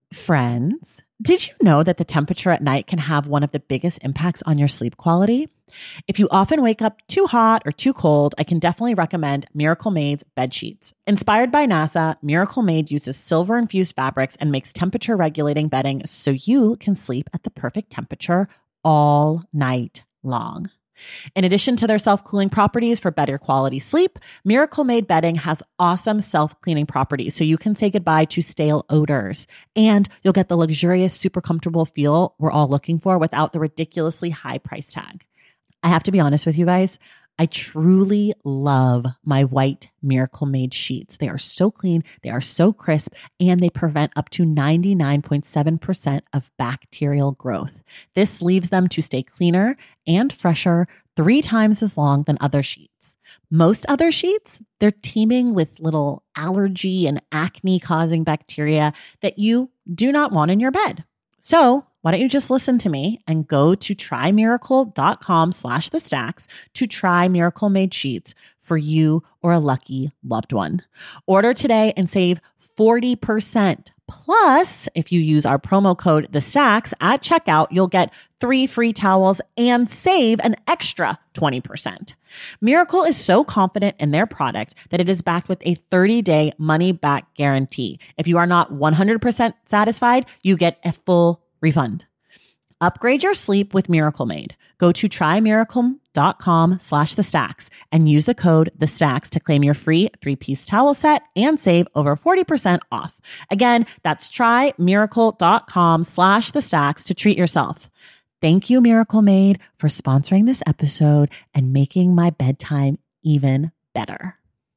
Friends, did you know that the temperature at night can have one of the biggest impacts on your sleep quality? If you often wake up too hot or too cold, I can definitely recommend Miracle Made's bed sheets. Inspired by NASA, Miracle Made uses silver-infused fabrics and makes temperature-regulating bedding so you can sleep at the perfect temperature all night long. In addition to their self-cooling properties for better quality sleep, Miracle Made bedding has awesome self-cleaning properties so you can say goodbye to stale odors. And you'll get the luxurious, super comfortable feel we're all looking for without the ridiculously high price tag. I have to be honest with you guys, I truly love my white Miracle Made sheets. They are so clean, they are so crisp, and they prevent up to 99.7% of bacterial growth. This leaves them to stay cleaner and fresher 3 times as long than other sheets. Most other sheets, they're teeming with little allergy and acne-causing bacteria that you do not want in your bed. So why don't you just listen to me and go to trymiracle.com/thestacks to try Miracle Made sheets for you or a lucky loved one. Order today and save 40%. Plus, if you use our promo code TheStacks at checkout, you'll get 3 free towels and save an extra 20%. Miracle is so confident in their product that it is backed with a 30-day money-back guarantee. If you are not 100% satisfied, you get a full refund. Upgrade your sleep with Miracle Made. Go to trymiracle.com/thestacks and use the code TheStacks to claim your free 3-piece towel set and save over 40% off. Again, that's trymiracle.com/thestacks to treat yourself. Thank you, Miracle Made, for sponsoring this episode and making my bedtime even better.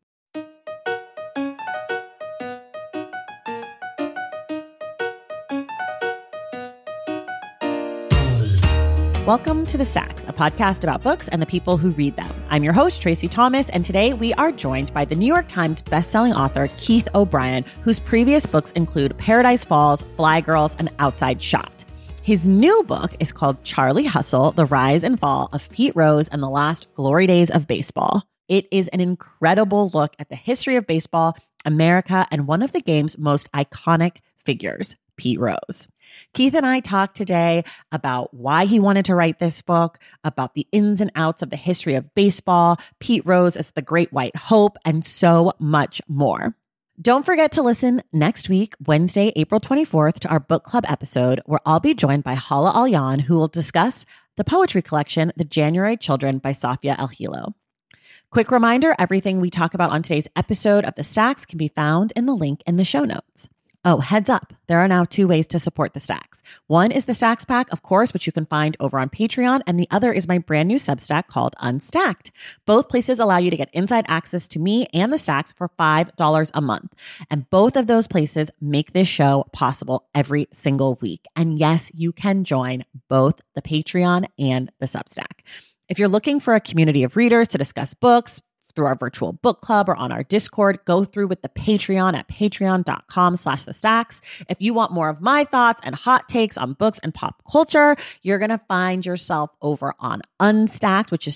Welcome to The Stacks, a podcast about books and the people who read them. I'm your host, Tracy Thomas, and today we are joined by the New York Times bestselling author, Keith O'Brien, whose previous books include Paradise Falls, Fly Girls, and Outside Shot. His new book is called Charlie Hustle, The Rise and Fall of Pete Rose and the Last Glory Days of Baseball. It is an incredible look at the history of baseball, America, and one of the game's most iconic figures, Pete Rose. Keith and I talked today about why he wanted to write this book, about the ins and outs of the history of baseball, Pete Rose as the Great White Hope, and so much more. Don't forget to listen next week, Wednesday, April 24th, to our book club episode, where I'll be joined by Hala Alyan, who will discuss the poetry collection, The January Children by Safia El-Hilo. Quick reminder, everything we talk about on today's episode of The Stacks can be found in the link in the show notes. Oh, heads up. There are now 2 ways to support The Stacks. One is the Stacks Pack, of course, which you can find over on Patreon. And the other is my brand new Substack called Unstacked. Both places allow you to get inside access to me and The Stacks for $5 a month. And both of those places make this show possible every single week. And yes, you can join both the Patreon and the Substack. If you're looking for a community of readers to discuss books, through our virtual book club or on our Discord, go through with the Patreon at patreon.com/thestacks. If you want more of my thoughts and hot takes on books and pop culture, you're going to find yourself over on Unstacked, which is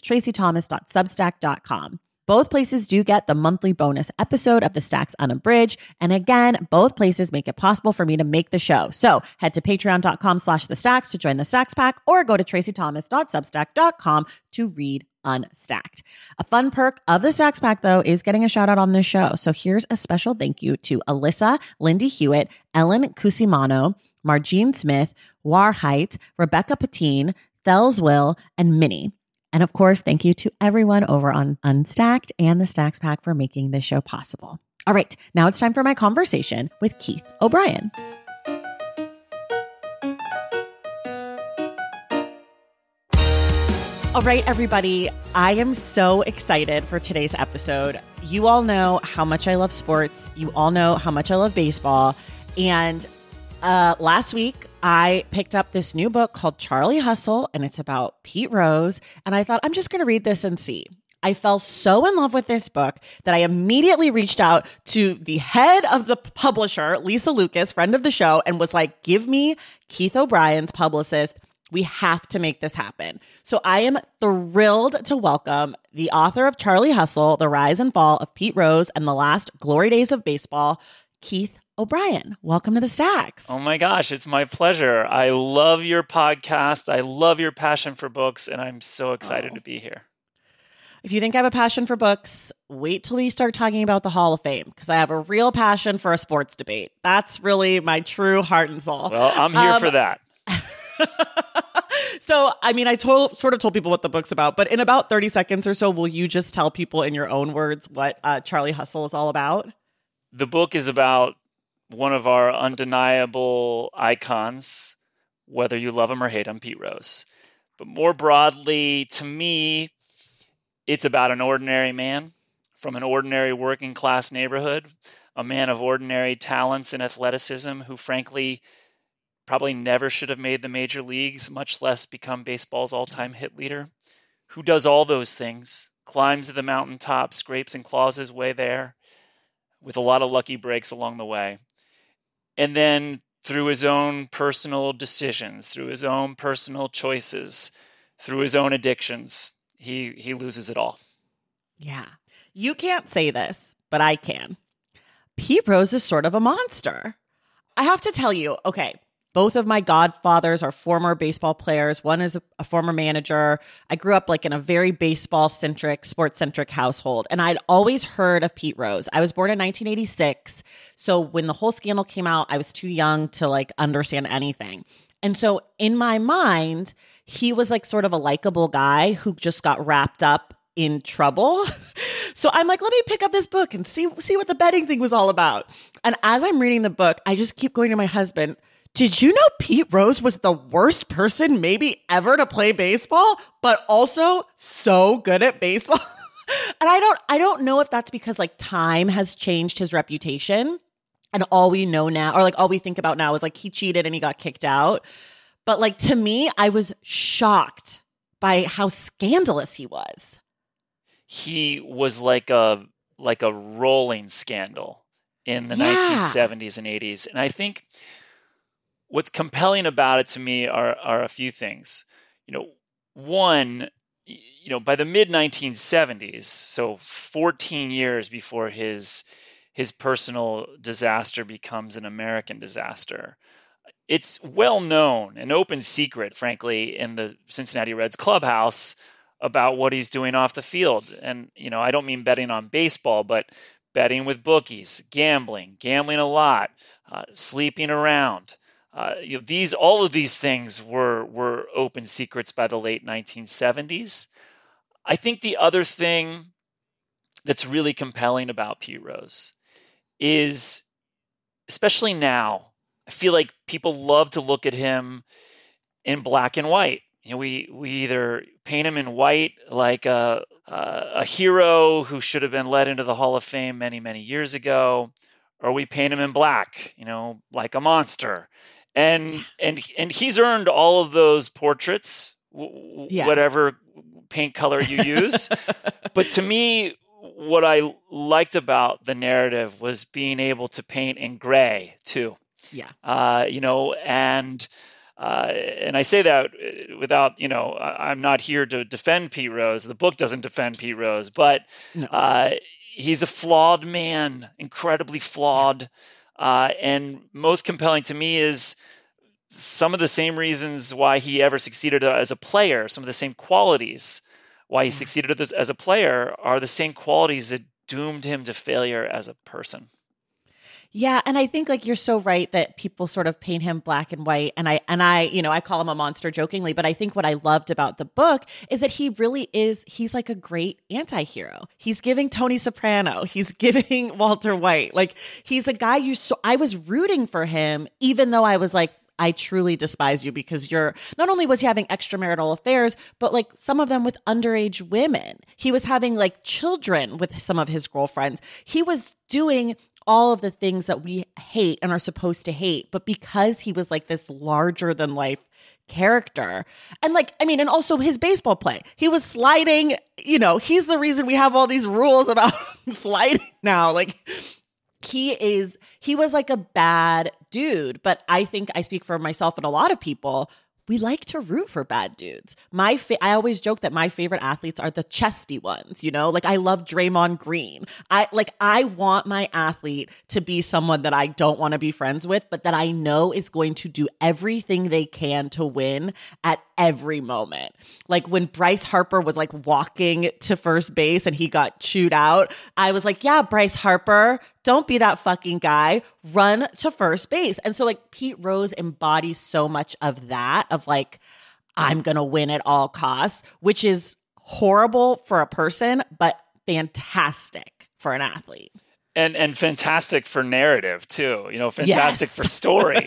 tracythomas.substack.com. Both places do get the monthly bonus episode of The Stacks Unabridged. And again, both places make it possible for me to make the show. So head to patreon.com/thestacks to join the Stacks Pack or go to tracythomas.substack.com to read Unstacked. A fun perk of the Stacks Pack, though, is getting a shout out on this show. So here's a special thank you to Alyssa, Lindy Hewitt, Ellen Cusimano, Margene Smith, Warheit, Rebecca Patine, Thels Will, and Minnie. And of course, thank you to everyone over on Unstacked and the Stacks Pack for making this show possible. All right, now it's time for my conversation with Keith O'Brien. All right, everybody, I am so excited for today's episode. You all know how much I love sports. You all know how much I love baseball. And last week, I picked up this new book called Charlie Hustle, and it's about Pete Rose. And I thought, I'm just going to read this and see. I fell so in love with this book that I immediately reached out to the head of the publisher, Lisa Lucas, friend of the show, and was like, give me Keith O'Brien's publicist. We have to make this happen. So I am thrilled to welcome the author of Charlie Hustle, The Rise and Fall of Pete Rose and the Last Glory Days of Baseball, Keith O'Brien. Welcome to the Stacks. Oh my gosh, it's my pleasure. I love your podcast. I love your passion for books, and I'm so excited to be here. If you think I have a passion for books, wait till we start talking about the Hall of Fame, because I have a real passion for a sports debate. That's really my true heart and soul. Well, I'm here for that. So, I mean, I sort of told people what the book's about, but in about 30 seconds or so, will you just tell people in your own words what Charlie Hustle is all about? The book is about one of our undeniable icons, whether you love him or hate him, Pete Rose. But more broadly, to me, it's about an ordinary man from an ordinary working class neighborhood, a man of ordinary talents and athleticism who, frankly, probably never should have made the major leagues, much less become baseball's all-time hit leader, who does all those things, climbs to the mountaintop, scrapes and claws his way there, with a lot of lucky breaks along the way. And then through his own personal decisions, through his own personal choices, through his own addictions, he loses it all. Yeah. You can't say this, but I can. Pete Rose is sort of a monster. I have to tell you, okay, both of my godfathers are former baseball players. One is a former manager. I grew up like in a very baseball-centric, sports-centric household, and I'd always heard of Pete Rose. I was born in 1986, so when the whole scandal came out, I was too young to like understand anything. And so in my mind, he was like sort of a likable guy who just got wrapped up in trouble. So I'm like, let me pick up this book and see what the betting thing was all about. And as I'm reading the book, I just keep going to my husband, did you know Pete Rose was the worst person maybe ever to play baseball, but also so good at baseball? And I don't know if that's because like time has changed his reputation and all we know now, or like all we think about now is like he cheated and he got kicked out. But like to me, I was shocked by how scandalous he was. He was like a rolling scandal in the 1970s and 80s. And I think what's compelling about it to me are a few things. One, by the mid 1970s, so 14 years before his personal disaster becomes an American disaster, it's well known, an open secret, frankly, in the Cincinnati Reds clubhouse about what he's doing off the field. And, I don't mean betting on baseball, but betting with bookies, gambling a lot, sleeping around. All of these things were open secrets by the late 1970s. I think the other thing that's really compelling about Pete Rose is, especially now, I feel like people love to look at him in black and white. We either paint him in white like a hero who should have been let into the Hall of Fame many, many years ago, or we paint him in black, like a monster. And he's earned all of those portraits, whatever paint color you use. But to me, what I liked about the narrative was being able to paint in gray too. Yeah. And I say that without, I'm not here to defend Pete Rose. The book doesn't defend Pete Rose, but he's a flawed man, incredibly flawed. And most compelling to me is some of the same reasons why he ever succeeded as a player, some of the same qualities why he succeeded as a player are the same qualities that doomed him to failure as a person. Yeah, and I think like you're so right that people sort of paint him black and white, and I call him a monster jokingly, but I think what I loved about the book is that he's like a great anti-hero. He's giving Tony Soprano, he's giving Walter White. Like he's a guy I was rooting for him even though I was like, I truly despise you because not only was he having extramarital affairs, but like some of them with underage women. He was having like children with some of his girlfriends. He was doing all of the things that we hate and are supposed to hate. But because he was like this larger than life character and and also his baseball play, he was sliding, he's the reason we have all these rules about sliding now. Like he was like a bad dude, but I think I speak for myself and a lot of people. we like to root for bad dudes. I always joke that my favorite athletes are the chesty ones, like I love Draymond Green. I want my athlete to be someone that I don't want to be friends with, but that I know is going to do everything they can to win at every moment. Like when Bryce Harper was like walking to first base and he got chewed out, I was like, yeah, Bryce Harper, don't be that fucking guy. Run to first base. And so like Pete Rose embodies so much of that, of like, I'm going to win at all costs, which is horrible for a person, but fantastic for an athlete. And fantastic for narrative too, fantastic for story.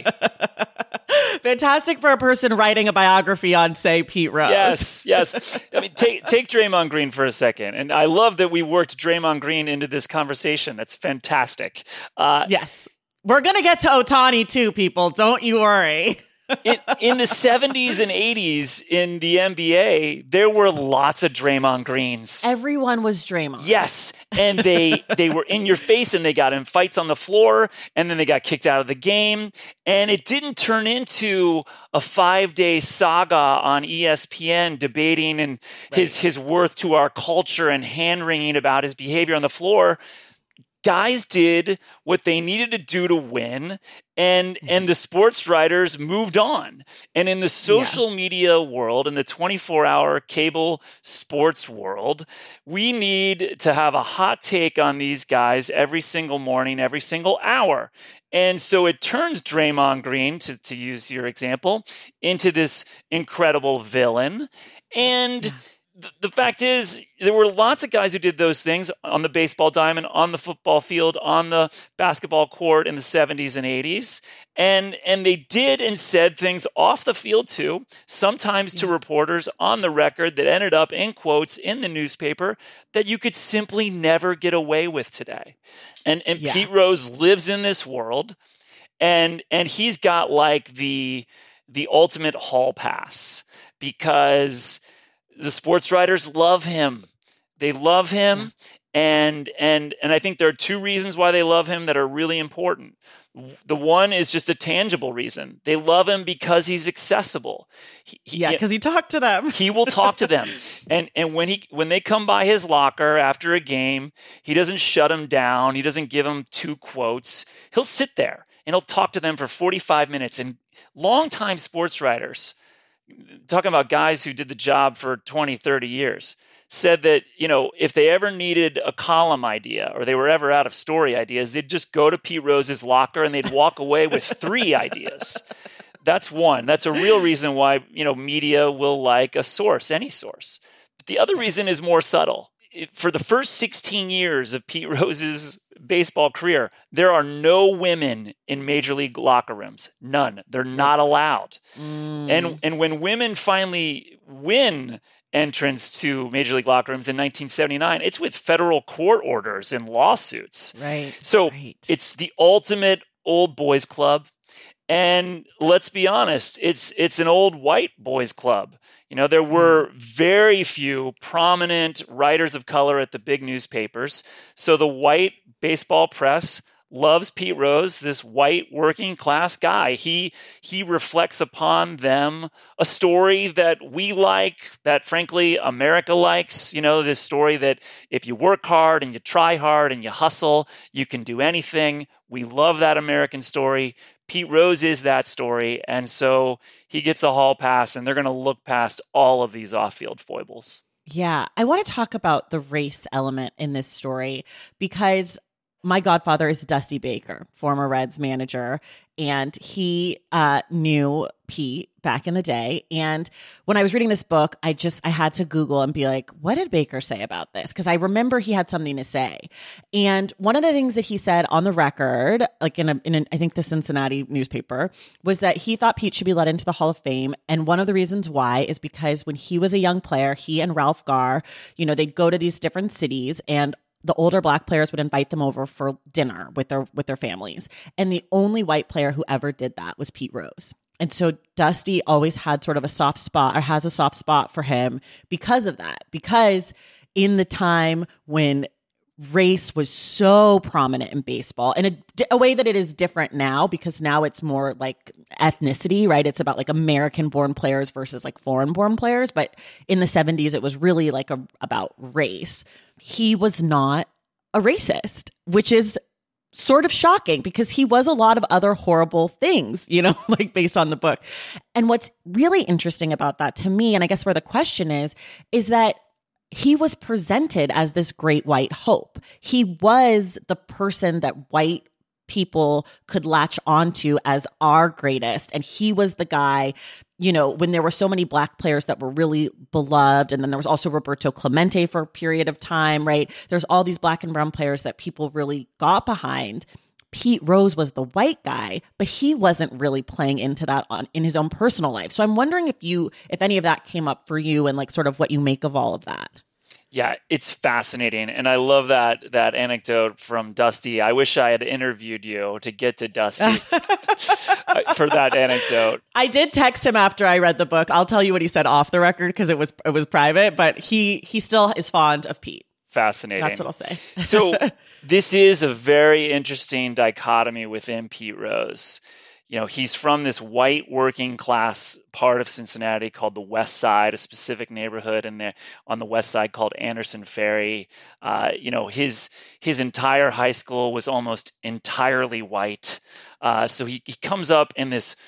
Fantastic for a person writing a biography on, say, Pete Rose. Yes. I mean, take Draymond Green for a second. And I love that we worked Draymond Green into this conversation. That's fantastic. Yes. We're going to get to Ohtani too, people. Don't you worry. In the 70s and 80s in the NBA, there were lots of Draymond Greens. Everyone was Draymond. Yes. And they were in your face and they got in fights on the floor and then they got kicked out of the game. And it didn't turn into a 5-day saga on ESPN debating and his worth to our culture and hand-wringing about his behavior on the floor. Guys did what they needed to do to win, and the sports writers moved on. And in the social media world, in the 24-hour cable sports world, we need to have a hot take on these guys every single morning, every single hour. And so it turns Draymond Green, to use your example, into this incredible villain. And the fact is, there were lots of guys who did those things on the baseball diamond, on the football field, on the basketball court in the 70s and 80s. And they did and said things off the field too, sometimes to reporters on the record that ended up in quotes in the newspaper that you could simply never get away with today. And Pete Rose lives in this world, and he's got like the ultimate hall pass because the sports writers love him. They love him. And I think there are two reasons why they love him that are really important. The one is just a tangible reason. They love him because he's accessible. Because he talked to them. He will talk to them. And when they come by his locker after a game, he doesn't shut them down. He doesn't give them 2 quotes. He'll sit there and he'll talk to them for 45 minutes. And longtime sports writers, talking about guys who did the job for 20, 30 years, said that, if they ever needed a column idea or they were ever out of story ideas, they'd just go to Pete Rose's locker and they'd walk away with 3 ideas. That's one. That's a real reason why, media will like a source, any source. But the other reason is more subtle. For the first 16 years of Pete Rose's baseball career, there are no women in major league locker rooms. None. They're not allowed. And when women finally win entrance to major league locker rooms in 1979, it's with federal court orders and lawsuits. Right. So it's the ultimate old boys club. And let's be honest, it's an old white boys club. There were very few prominent writers of color at the big newspapers. So the white baseball press loves Pete Rose, this white working class guy. He reflects upon them a story that we like, that frankly America likes. This story that if you work hard and you try hard and you hustle, you can do anything. We love that American story. Pete Rose is that story, and so he gets a hall pass, and they're going to look past all of these off-field foibles. Yeah, I want to talk about the race element in this story because my godfather is Dusty Baker, former Reds manager, and he knew Pete back in the day. And when I was reading this book, I had to Google and be like, what did Baker say about this? Because I remember he had something to say. And one of the things that he said on the record, like in I think the Cincinnati newspaper, was that he thought Pete should be let into the Hall of Fame. And one of the reasons why is because when he was a young player, he and Ralph Garr, they'd go to these different cities, and the older black players would invite them over for dinner with their families. And the only white player who ever did that was Pete Rose. And so Dusty always had sort of a soft spot, or has a soft spot for him because of that. Because in the time when race was so prominent in baseball in a way that it is different now, because now it's more like ethnicity, right? It's about like American born players versus like foreign born players. But in the 70s, it was really like about race. He was not a racist, which is sort of shocking because he was a lot of other horrible things, like based on the book. And what's really interesting about that to me, and I guess where the question is that he was presented as this great white hope. He was the person that white people could latch onto as our greatest. And he was the guy, when there were so many Black players that were really beloved. And then there was also Roberto Clemente for a period of time, right? There's all these Black and brown players that people really got behind. Pete Rose was the white guy, but he wasn't really playing into that in his own personal life. So I'm wondering if any of that came up for you and like sort of what you make of all of that. Yeah, it's fascinating. And I love that anecdote from Dusty. I wish I had interviewed you to get to Dusty for that anecdote. I did text him after I read the book. I'll tell you what he said off the record because it was private, but he still is fond of Pete. Fascinating. That's what I'll say. So this is a very interesting dichotomy within Pete Rose. He's from this white working class part of Cincinnati called the West Side, a specific neighborhood on the West Side called Anderson Ferry. His entire high school was almost entirely white. So he comes up in this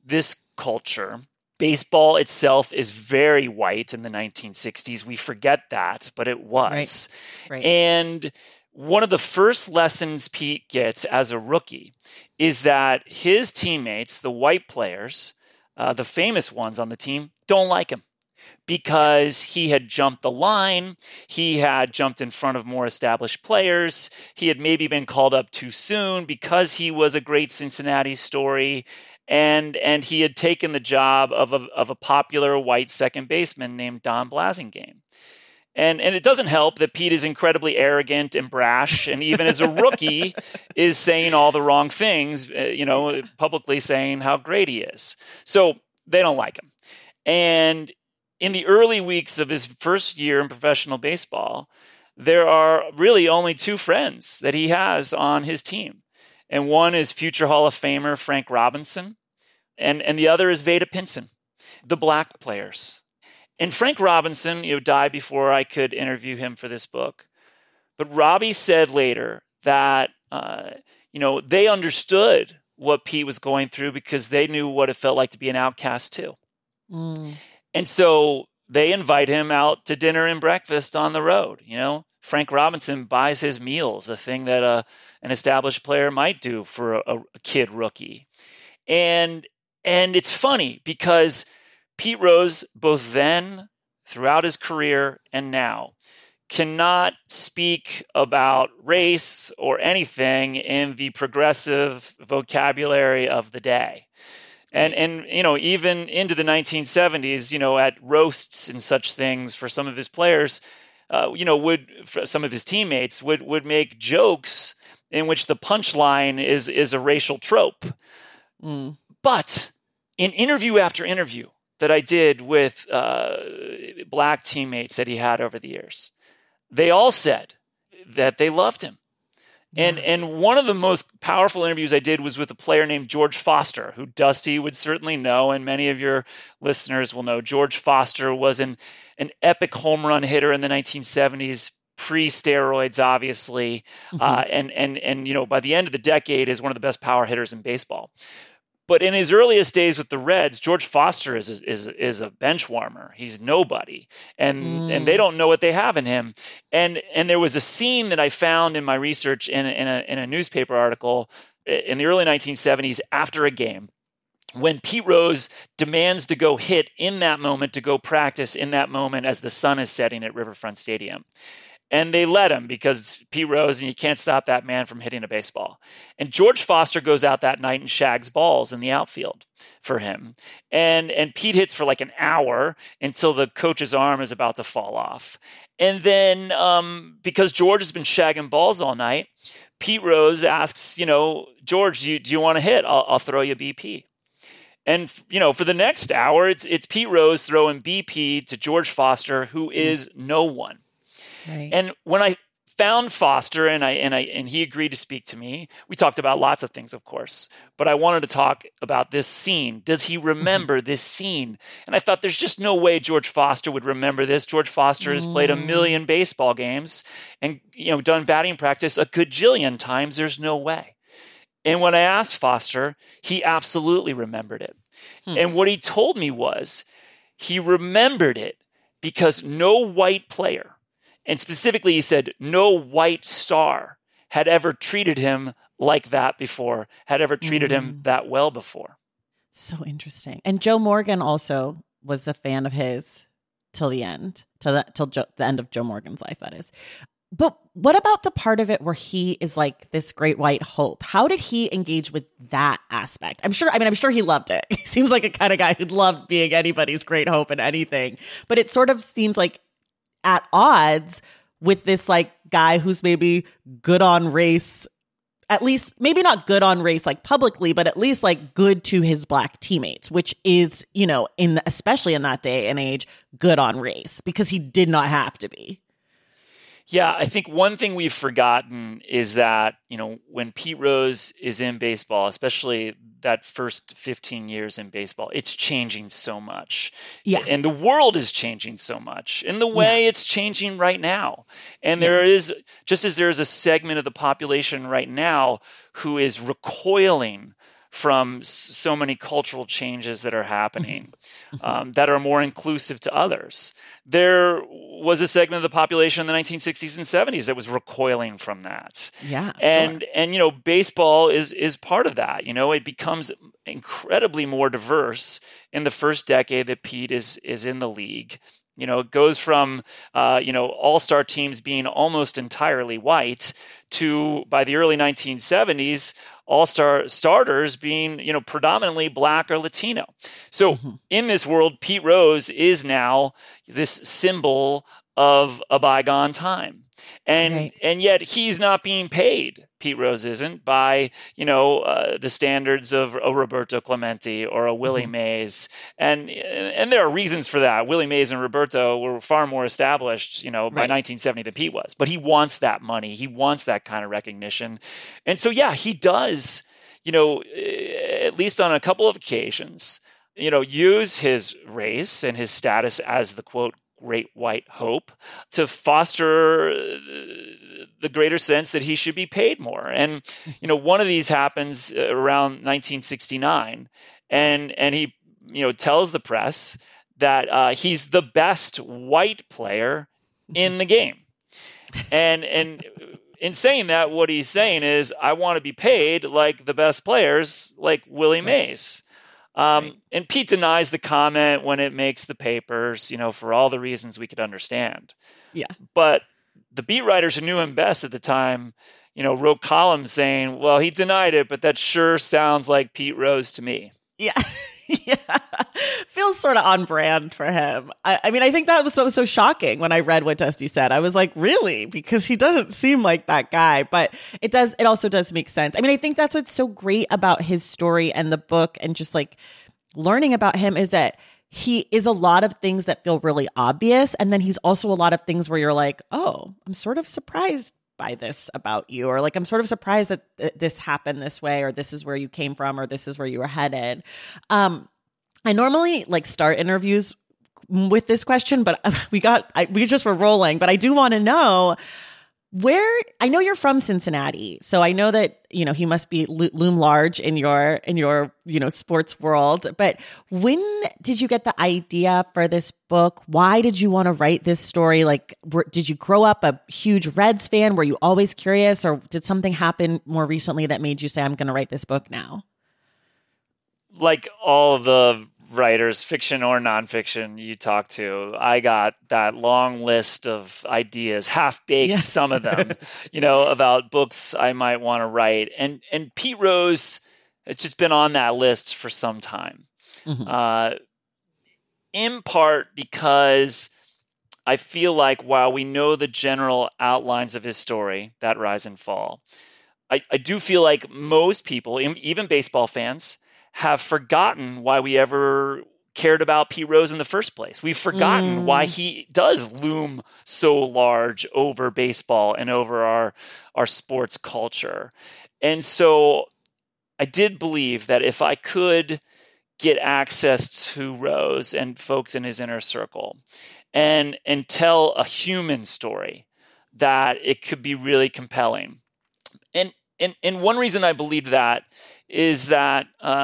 culture. Baseball itself is very white in the 1960s. We forget that, but it was. Right. And one of the first lessons Pete gets as a rookie is that his teammates, the white players, the famous ones on the team, don't like him because he had jumped the line. He had jumped in front of more established players. He had maybe been called up too soon because he was a great Cincinnati story. And he had taken the job of a popular white second baseman named Don Blasingame. And it doesn't help that Pete is incredibly arrogant and brash, and even as a rookie is saying all the wrong things, publicly saying how great he is. So they don't like him. And in the early weeks of his first year in professional baseball, there are really only two friends that he has on his team. And one is future Hall of Famer Frank Robinson, and the other is Vada Pinson, the Black players. And Frank Robinson, died before I could interview him for this book. But Robbie said later that, they understood what Pete was going through because they knew what it felt like to be an outcast too. Mm. And so they invite him out to dinner and breakfast on the road. Frank Robinson buys his meals, a thing that an established player might do for a kid rookie. And it's funny because Pete Rose, both then, throughout his career, and now, cannot speak about race or anything in the progressive vocabulary of the day. And even into the 1970s, at roasts and such things for some of his players, some of his teammates would make jokes in which the punchline is a racial trope. Mm. But in interview after interview that I did with Black teammates that he had over the years, they all said that they loved him. Yeah. And one of the most powerful interviews I did was with a player named George Foster, who Dusty would certainly know, and many of your listeners will know. George Foster was an epic home run hitter in the 1970s, pre-steroids, obviously, and by the end of the decade is one of the best power hitters in baseball. But in his earliest days with the Reds, George Foster is a bench warmer. He's nobody, and they don't know what they have in him. And there was a scene that I found in my research in a newspaper article in the early 1970s after a game, when Pete Rose demands to go hit in that moment, to go practice in that moment as the sun is setting at Riverfront Stadium. And they let him because it's Pete Rose and you can't stop that man from hitting a baseball. And George Foster goes out that night and shags balls in the outfield for him. And Pete hits for like an hour until the coach's arm is about to fall off. And then because George has been shagging balls all night, Pete Rose asks, George, do you want to hit? I'll throw you BP. And, for the next hour, it's Pete Rose throwing BP to George Foster, who is no one. Right. And when I found Foster, and he agreed to speak to me. We talked about lots of things, of course, but I wanted to talk about this scene. Does he remember this scene? And I thought there's just no way George Foster would remember this. George Foster has played 1 million baseball games and done batting practice a gajillion times. There's no way. And when I asked Foster, he absolutely remembered it. And what he told me was he remembered it because no white player, and specifically he said no white star, had ever treated him like that before, had ever treated him that well before. So interesting. And Joe Morgan also was a fan of his till the end, till the end of Joe Morgan's life, that is. But what about the part of it where he is like this great white hope? How did he engage with that aspect? I'm sure he loved it. He seems like a kind of guy who'd loved being anybody's great hope in anything. But it sort of seems like at odds with this like guy who's maybe good on race, at least maybe not good on race like publicly, but at least like good to his black teammates, which is, especially in that day and age, good on race because he did not have to be. Yeah, I think one thing we've forgotten is that, when Pete Rose is in baseball, especially that first 15 years in baseball, it's changing so much. Yeah. And the world is changing so much in the way it's changing right now. And there is, just as there is a segment of the population right now who is recoiling from so many cultural changes that are happening that are more inclusive to others. There was a segment of the population in the 1960s and 70s that was recoiling from that. Yeah. And baseball is part of that. It becomes incredibly more diverse in the first decade that Pete is in the league. It goes from, all-star teams being almost entirely white to, by the early 1970s, all-star starters being, predominantly black or Latino. So in this world, Pete Rose is now this symbol of a bygone time. And yet he's not being paid, Pete Rose isn't, by, the standards of a Roberto Clemente or a Willie Mays. And there are reasons for that. Willie Mays and Roberto were far more established, by 1970 than Pete was. But he wants that money. He wants that kind of recognition. And so, he does, at least on a couple of occasions, use his race and his status as the, quote, great white hope to foster the greater sense that he should be paid more. And, one of these happens around 1969. And he, tells the press that he's the best white player in the game. And in saying that, what he's saying is, I want to be paid like the best players, like Willie Mays. And Pete denies the comment when it makes the papers, for all the reasons we could understand. Yeah. But the beat writers who knew him best at the time, wrote columns saying, well, he denied it, but that sure sounds like Pete Rose to me. Yeah. Yeah. Feels sort of on brand for him. I mean, I think that was so shocking when I read what Dusty said. I was like, really? Because he doesn't seem like that guy, but it also does make sense. I mean, I think that's what's so great about his story and the book and just like learning about him is that he is a lot of things that feel really obvious. And then he's also a lot of things where you're like, oh, I'm sort of surprised by this about you, or like I'm sort of surprised that this happened this way, or this is where you came from, or this is where you were headed. I normally like start interviews with this question, but we just were rolling. But I do want to know where. I know you're from Cincinnati, so I know that he must be loom large in your sports world. But when did you get the idea for this book? Why did you want to write this story? Like, did you grow up a huge Reds fan? Were you always curious, or did something happen more recently that made you say, I'm going to write this book now? Like all of the writers, fiction or nonfiction, you talk to, I got that long list of ideas, half-baked, some of them, about books I might want to write. And Pete Rose has just been on that list for some time. In part because I feel like while we know the general outlines of his story, that rise and fall, I do feel like most people, even baseball fans, have forgotten why we ever cared about Pete Rose in the first place. We've forgotten why he does loom so large over baseball and over our sports culture. And so I did believe that if I could get access to Rose and folks in his inner circle and tell a human story, that it could be really compelling. And one reason I believed that is that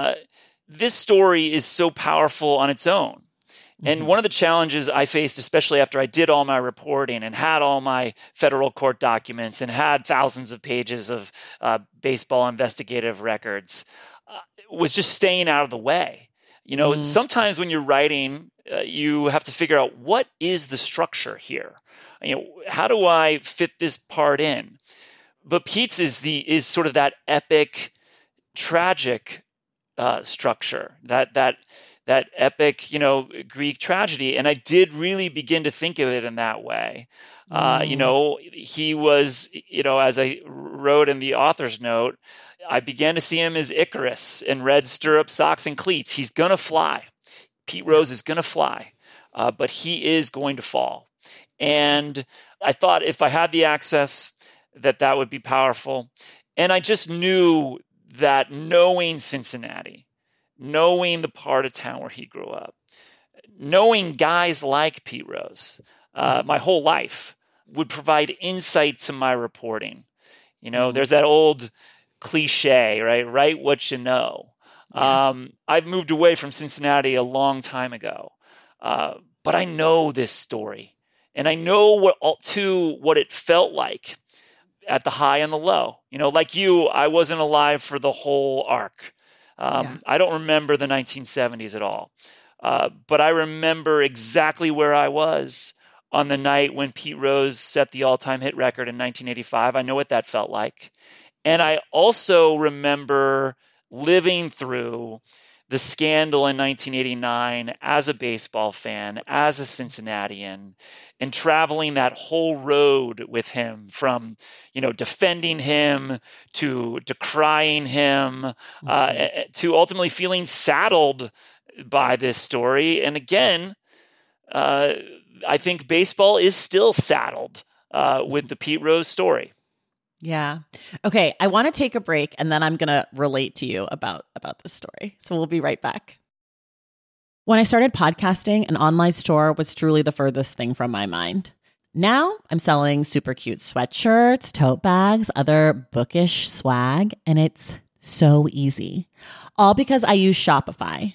this story is so powerful on its own. And one of the challenges I faced, especially after I did all my reporting and had all my federal court documents and had thousands of pages of baseball investigative records, was just staying out of the way. You know, sometimes when you're writing, you have to figure out, what is the structure here? You know, how do I fit this part in? But Pete's is sort of that epic, tragic structure, that epic, you know, Greek tragedy. And I did really begin to think of it in that way. You know, he was, you know, as I wrote in the author's note, I began to see him as Icarus in red stirrup socks and cleats. He's going to fly. Pete Rose is going to fly, but he is going to fall. And I thought if I had the access, that would be powerful. And I just knew that knowing Cincinnati, knowing the part of town where he grew up, knowing guys like Pete Rose, my whole life would provide insight to my reporting. You know, there's that old cliche, right? Write what you know. I've moved away from Cincinnati a long time ago, but I know this story, and I know what it felt like at the high and the low. You know, like you, I wasn't alive for the whole arc. I don't remember the 1970s at all, but I remember exactly where I was on the night when Pete Rose set the all-time hit record in 1985. I know what that felt like. And I also remember living through the scandal in 1989 as a baseball fan, as a Cincinnatian, and traveling that whole road with him, from, you know, defending him to decrying him, to ultimately feeling saddled by this story. And again, I think baseball is still saddled with the Pete Rose story. Yeah. Okay. I want to take a break, and then I'm going to relate to you about this story. So we'll be right back. When I started podcasting, an online store was truly the furthest thing from my mind. Now I'm selling super cute sweatshirts, tote bags, other bookish swag, and it's so easy. All because I use Shopify.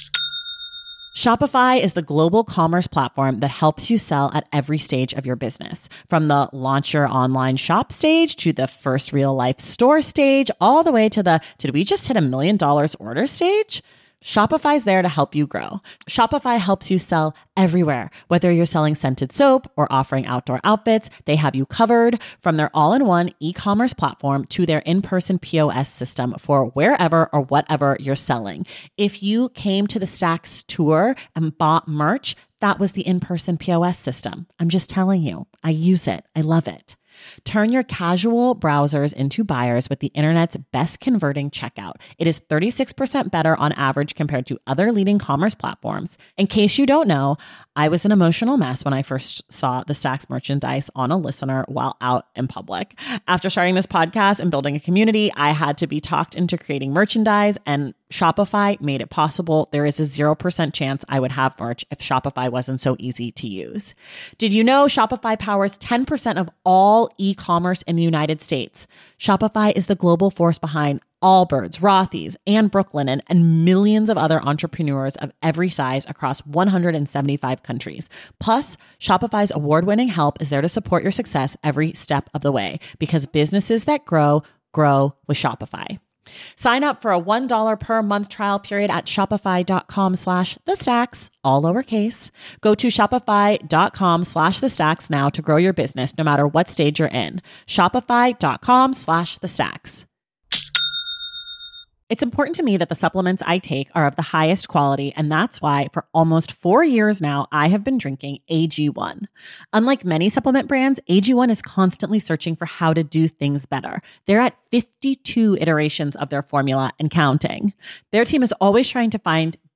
Shopify is the global commerce platform that helps you sell at every stage of your business. From the launch your online shop stage to the first real life store stage, all the way to the did we just hit $1 million order stage? Shopify's there to help you grow. Shopify helps you sell everywhere. Whether you're selling scented soap or offering outdoor outfits, they have you covered. From their all-in-one e-commerce platform to their in-person POS system for wherever or whatever you're selling. If you came to the Stacks tour and bought merch, that was the in-person POS system. I'm just telling you, I use it. I love it. Turn your casual browsers into buyers with the internet's best converting checkout. It is 36% better on average compared to other leading commerce platforms. In case you don't know, I was an emotional mess when I first saw the Stacks merchandise on a listener while out in public. After starting this podcast and building a community, I had to be talked into creating merchandise, and Shopify made it possible. There is a 0% chance I would have merch if Shopify wasn't so easy to use. Did you know Shopify powers 10% of all e-commerce in the United States? Shopify is the global force behind Allbirds, Rothy's, and Brooklinen, and millions of other entrepreneurs of every size across 175 countries. Plus, Shopify's award-winning help is there to support your success every step of the way, because businesses that grow, grow with Shopify. Sign up for a $1 per month trial period at shopify.com/thestacks, all lowercase. Go to shopify.com/thestacks now to grow your business, no matter what stage you're in. Shopify.com/thestacks. It's important to me that the supplements I take are of the highest quality, and that's why for almost 4 years now, I have been drinking AG1. Unlike many supplement brands, AG1 is constantly searching for how to do things better. They're at 52 iterations of their formula and counting. Their team is always trying to find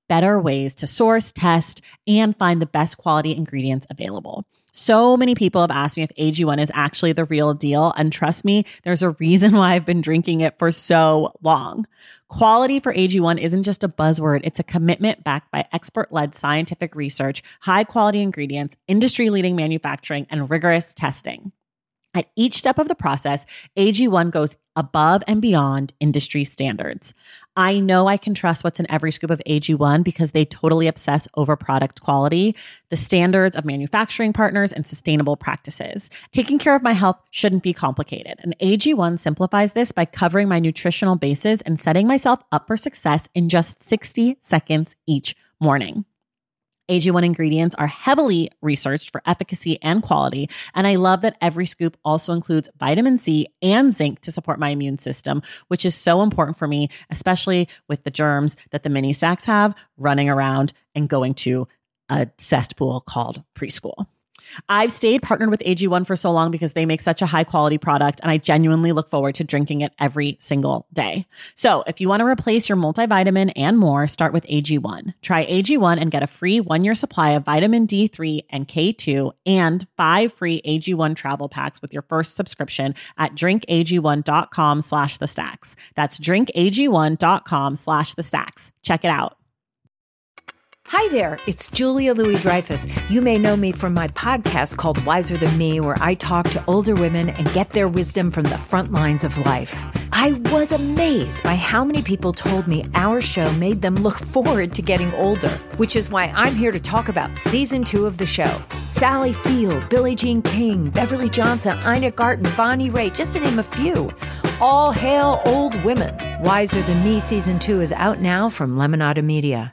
better ways to source, test, and find the best quality ingredients available. So many people have asked me if AG1 is actually the real deal. And trust me, there's a reason why I've been drinking it for so long. Quality for AG1 isn't just a buzzword. It's a commitment backed by expert-led scientific research, high-quality ingredients, industry-leading manufacturing, and rigorous testing. At each step of the process, AG1 goes above and beyond industry standards. I know I can trust what's in every scoop of AG1 because they totally obsess over product quality, the standards of manufacturing partners, and sustainable practices. Taking care of my health shouldn't be complicated, and AG1 simplifies this by covering my nutritional bases and setting myself up for success in just 60 seconds each morning. AG1 ingredients are heavily researched for efficacy and quality, and I love that every scoop also includes vitamin C and zinc to support my immune system, which is so important for me, especially with the germs that the mini stacks have running around and going to a cesspool called preschool. I've stayed partnered with AG1 for so long because they make such a high quality product, and I genuinely look forward to drinking it every single day. So if you want to replace your multivitamin and more, start with AG1. Try AG1 and get a free 1-year supply of vitamin D3 and K2 and 5 free AG1 travel packs with your first subscription at drinkag1.com/thestacks. That's drinkag1.com/thestacks. Check it out. Hi there, it's Julia Louis-Dreyfus. You may know me from my podcast called Wiser Than Me, where I talk to older women and get their wisdom from the front lines of life. I was amazed by how many people told me our show made them look forward to getting older, which is why I'm here to talk about season 2 of the show. Sally Field, Billie Jean King, Beverly Johnson, Ina Garten, Bonnie Raitt, just to name a few. All hail old women. Wiser Than Me season 2 is out now from Lemonada Media.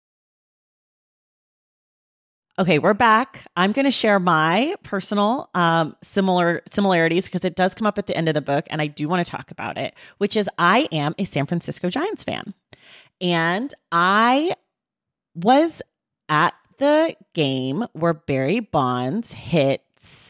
Okay, we're back. I'm going to share my personal similarities because it does come up at the end of the book, and I do want to talk about it, which is I am a San Francisco Giants fan. And I was at the game where Barry Bonds hit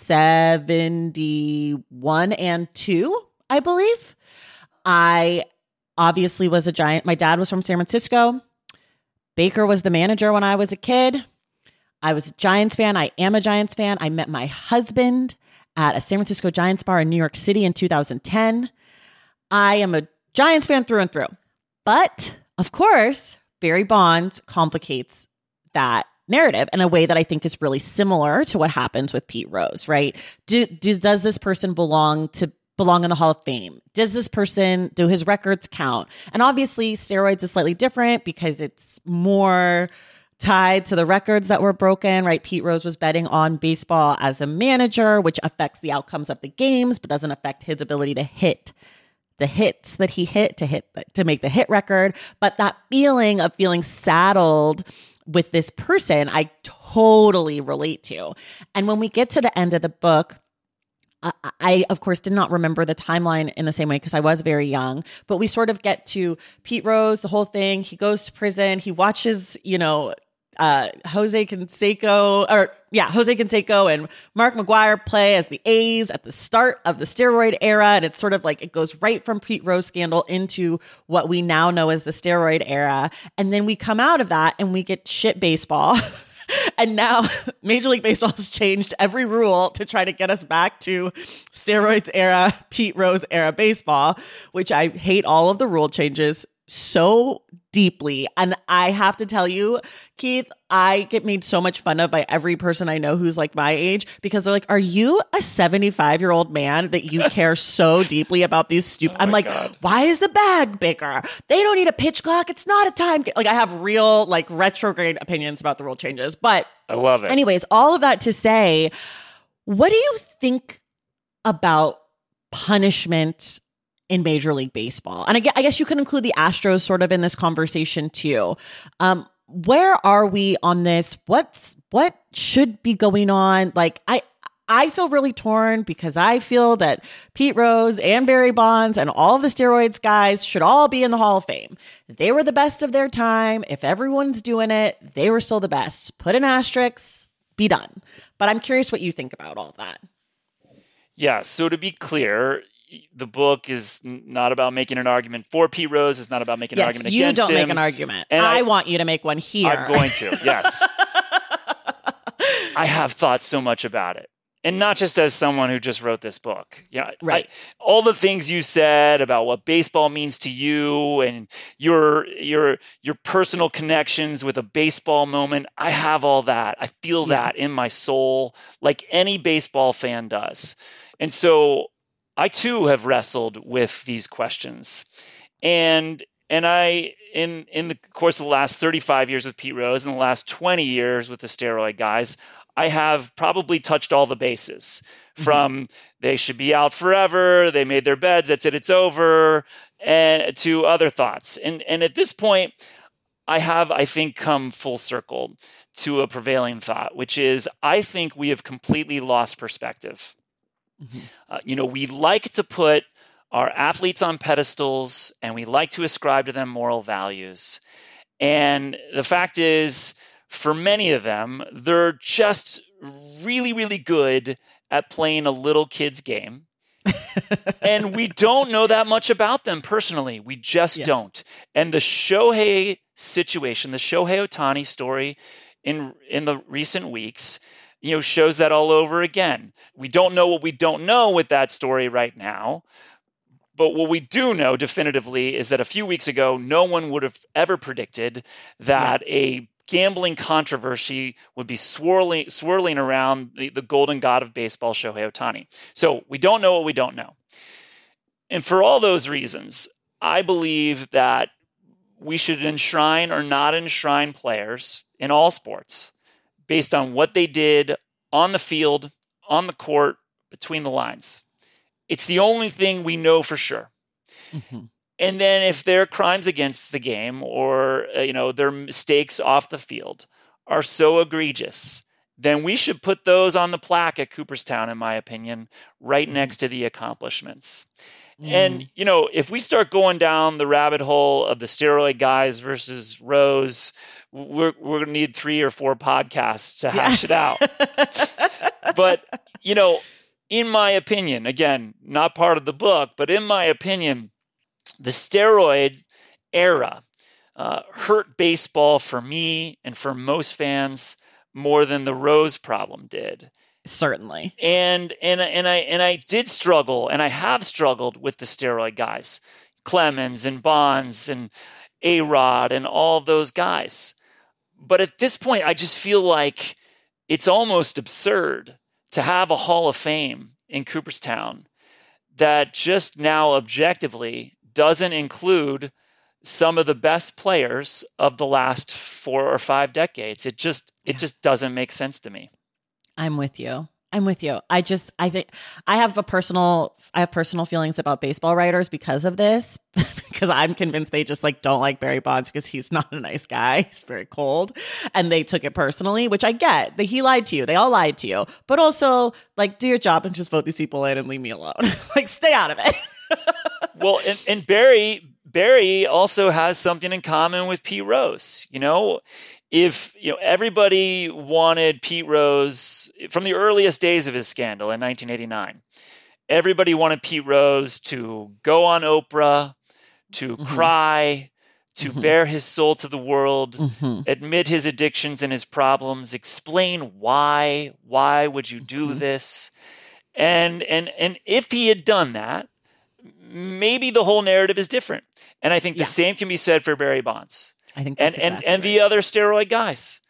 71 and 2, I believe. I obviously was a Giant. My dad was from San Francisco. Baker was the manager when I was a kid. I was a Giants fan. I am a Giants fan. I met my husband at a San Francisco Giants bar in New York City in 2010. I am a Giants fan through and through. But, of course, Barry Bonds complicates that narrative in a way that I think is really similar to what happens with Pete Rose, right? Does this person belong in the Hall of Fame? Do his records count? And obviously, steroids is slightly different because it's more tied to the records that were broken, right? Pete Rose was betting on baseball as a manager, which affects the outcomes of the games, but doesn't affect his ability to hit the hits that he hit to make the hit record. But that feeling of feeling saddled with this person, I totally relate to. And when we get to the end of the book, I, of course, did not remember the timeline in the same way because I was very young, but we sort of get to Pete Rose, the whole thing. He goes to prison. He watches, Jose Canseco and Mark McGwire play as the A's at the start of the steroid era. And it's sort of like it goes right from Pete Rose scandal into what we now know as the steroid era. And then we come out of that and we get shit baseball. And now Major League Baseball has changed every rule to try to get us back to steroids era, Pete Rose era baseball, which I hate all of the rule changes so deeply. And I have to tell you, Keith, I get made so much fun of by every person I know who's like my age because they're like, are you a 75-year-old man that you care so deeply about these stupid? I'm like, God. Why is the bag bigger? They don't need a pitch clock. It's not a time. Like I have real like retrograde opinions about the rule changes, but I love it. Anyways, all of that to say, what do you think about punishment in Major League Baseball? And I guess you can include the Astros sort of in this conversation too. Where are we on this? What should be going on? Like, I feel really torn because I feel that Pete Rose and Barry Bonds and all of the steroids guys should all be in the Hall of Fame. They were the best of their time. If everyone's doing it, they were still the best. Put an asterisk, be done. But I'm curious what you think about all that. Yeah. So to be clear, the book is not about making an argument for Pete Rose. It's not about making an argument against him. Yes, you don't make an argument. And I want you to make one here. I'm going to, yes. I have thought so much about it. And not just as someone who just wrote this book. Yeah, right. All the things you said about what baseball means to you and your personal connections with a baseball moment, I have all that. I feel that in my soul, like any baseball fan does. And so I too have wrestled with these questions. And I, in the course of the last 35 years with Pete Rose and the last 20 years with the steroid guys, I have probably touched all the bases from they should be out forever, they made their beds, that's it, it's over, and to other thoughts. And at this point, I have, I think, come full circle to a prevailing thought, which is I think we have completely lost perspective. We like to put our athletes on pedestals and we like to ascribe to them moral values. And the fact is, for many of them, they're just really, really good at playing a little kid's game. And we don't know that much about them personally. We just don't. And the Shohei situation, the Shohei Ohtani story in the recent weeks, shows that all over again. We don't know what we don't know with that story right now. But what we do know definitively is that a few weeks ago, no one would have ever predicted that a gambling controversy would be swirling around the golden god of baseball, Shohei Ohtani. So we don't know what we don't know. And for all those reasons, I believe that we should enshrine or not enshrine players in all sports based on what they did on the field, on the court, between the lines. It's the only thing we know for sure. And then if their crimes against the game or their mistakes off the field are so egregious, then we should put those on the plaque at Cooperstown, in my opinion, right next to the accomplishments. And, if we start going down the rabbit hole of the steroid guys versus Rose, we're going to need 3 or 4 podcasts to hash it out. But, in my opinion, again, not part of the book, but in my opinion, the steroid era hurt baseball for me and for most fans more than the Rose problem did. Certainly. And I did struggle, and I have struggled with the steroid guys, Clemens and Bonds and A-Rod and all of those guys. But at this point, I just feel like it's almost absurd to have a Hall of Fame in Cooperstown that just now objectively doesn't include some of the best players of the last 4 or 5 decades. It just doesn't make sense to me. I'm with you. I think I have personal feelings about baseball writers because of this, because I'm convinced they just don't like Barry Bonds because he's not a nice guy. He's very cold, and they took it personally, which I get. That he lied to you. They all lied to you, but also do your job and just vote these people in and leave me alone. Stay out of it. Well, and Barry also has something in common with Pete Rose. If everybody wanted Pete Rose from the earliest days of his scandal in 1989, everybody wanted Pete Rose to go on Oprah, to cry, to bare his soul to the world, admit his addictions and his problems, explain why would you do this, and if he had done that, maybe the whole narrative is different. And I think the same can be said for Barry Bonds. I think that's and the other steroid guys.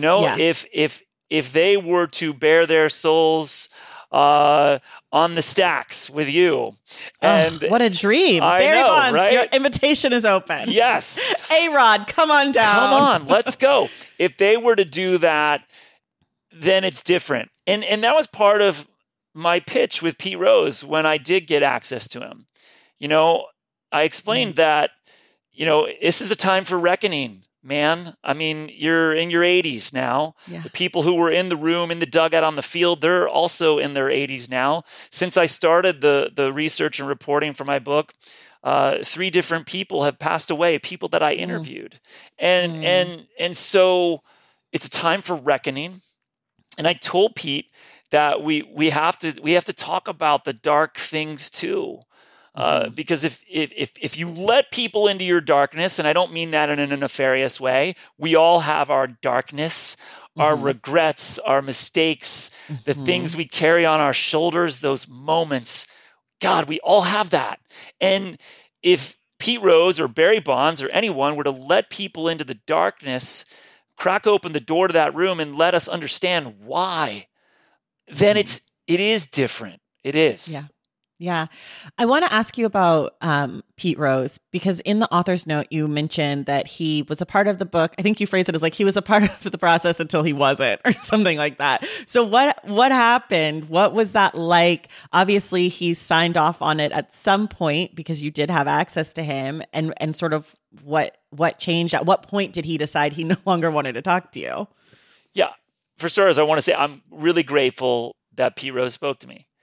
If they were to bare their souls on the stacks with you, and what a dream! Barry Bonds, right? Your invitation is open. Yes, A-Rod, come on down. Come on, let's go. If they were to do that, then it's different. And that was part of my pitch with Pete Rose when I did get access to him. I explained that, this is a time for reckoning, man. I mean, you're in your 80s now. Yeah. The people who were in the room, in the dugout on the field, they're also in their 80s now. Since I started the research and reporting for my book, 3 different people have passed away, people that I interviewed. And so it's a time for reckoning. And I told Pete that we have to talk about the dark things too. Because if you let people into your darkness, and I don't mean that in a nefarious way, we all have our darkness, our regrets, our mistakes, the things we carry on our shoulders, those moments. God, we all have that. And if Pete Rose or Barry Bonds or anyone were to let people into the darkness, crack open the door to that room and let us understand why, then it is different. It is. Yeah. Yeah. I want to ask you about Pete Rose, because in the author's note, you mentioned that he was a part of the book. I think you phrased it as like he was a part of the process until he wasn't, or something like that. So what happened? What was that like? Obviously, he signed off on it at some point because you did have access to him, and sort of what changed? At what point did he decide he no longer wanted to talk to you? Yeah. For starters, I want to say I'm really grateful that Pete Rose spoke to me.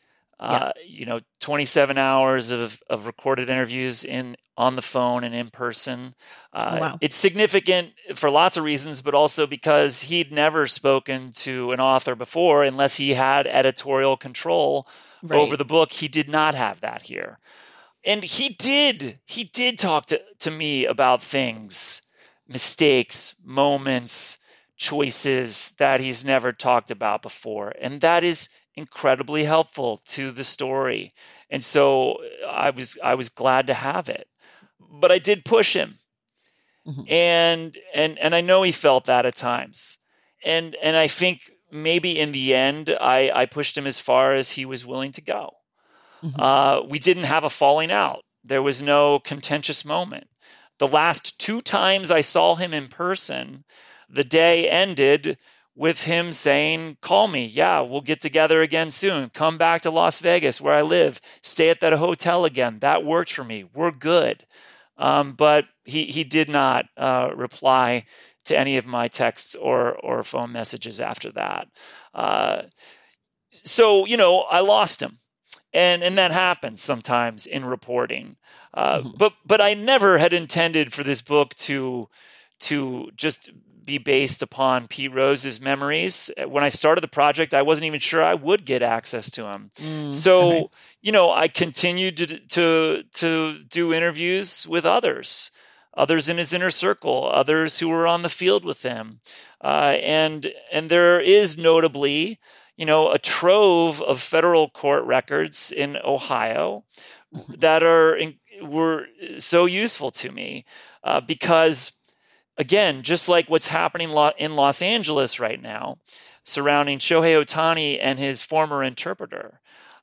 27 hours of recorded interviews on the phone and in person. Wow. It's significant for lots of reasons, but also because he'd never spoken to an author before unless he had editorial control over the book. He did not have that here. And he did talk to me about things, mistakes, moments, choices that he's never talked about before. And that is incredibly helpful to the story. And so I was glad to have it. But I did push him. And I know he felt that at times. And I think maybe in the end I pushed him as far as he was willing to go. We didn't have a falling out. There was no contentious moment. The last 2 times I saw him in person, the day ended with him saying, call me. Yeah, we'll get together again soon. Come back to Las Vegas where I live. Stay at that hotel again. That worked for me. We're good. But he did not reply to any of my texts or phone messages after that. So, I lost him. And that happens sometimes in reporting. But I never had intended for this book to just be based upon Pete Rose's memories. When I started the project, I wasn't even sure I would get access to him. I continued to do interviews with others in his inner circle, others who were on the field with him. And there is notably, a trove of federal court records in Ohio that were so useful to me because, again, just like what's happening in Los Angeles right now surrounding Shohei Ohtani and his former interpreter,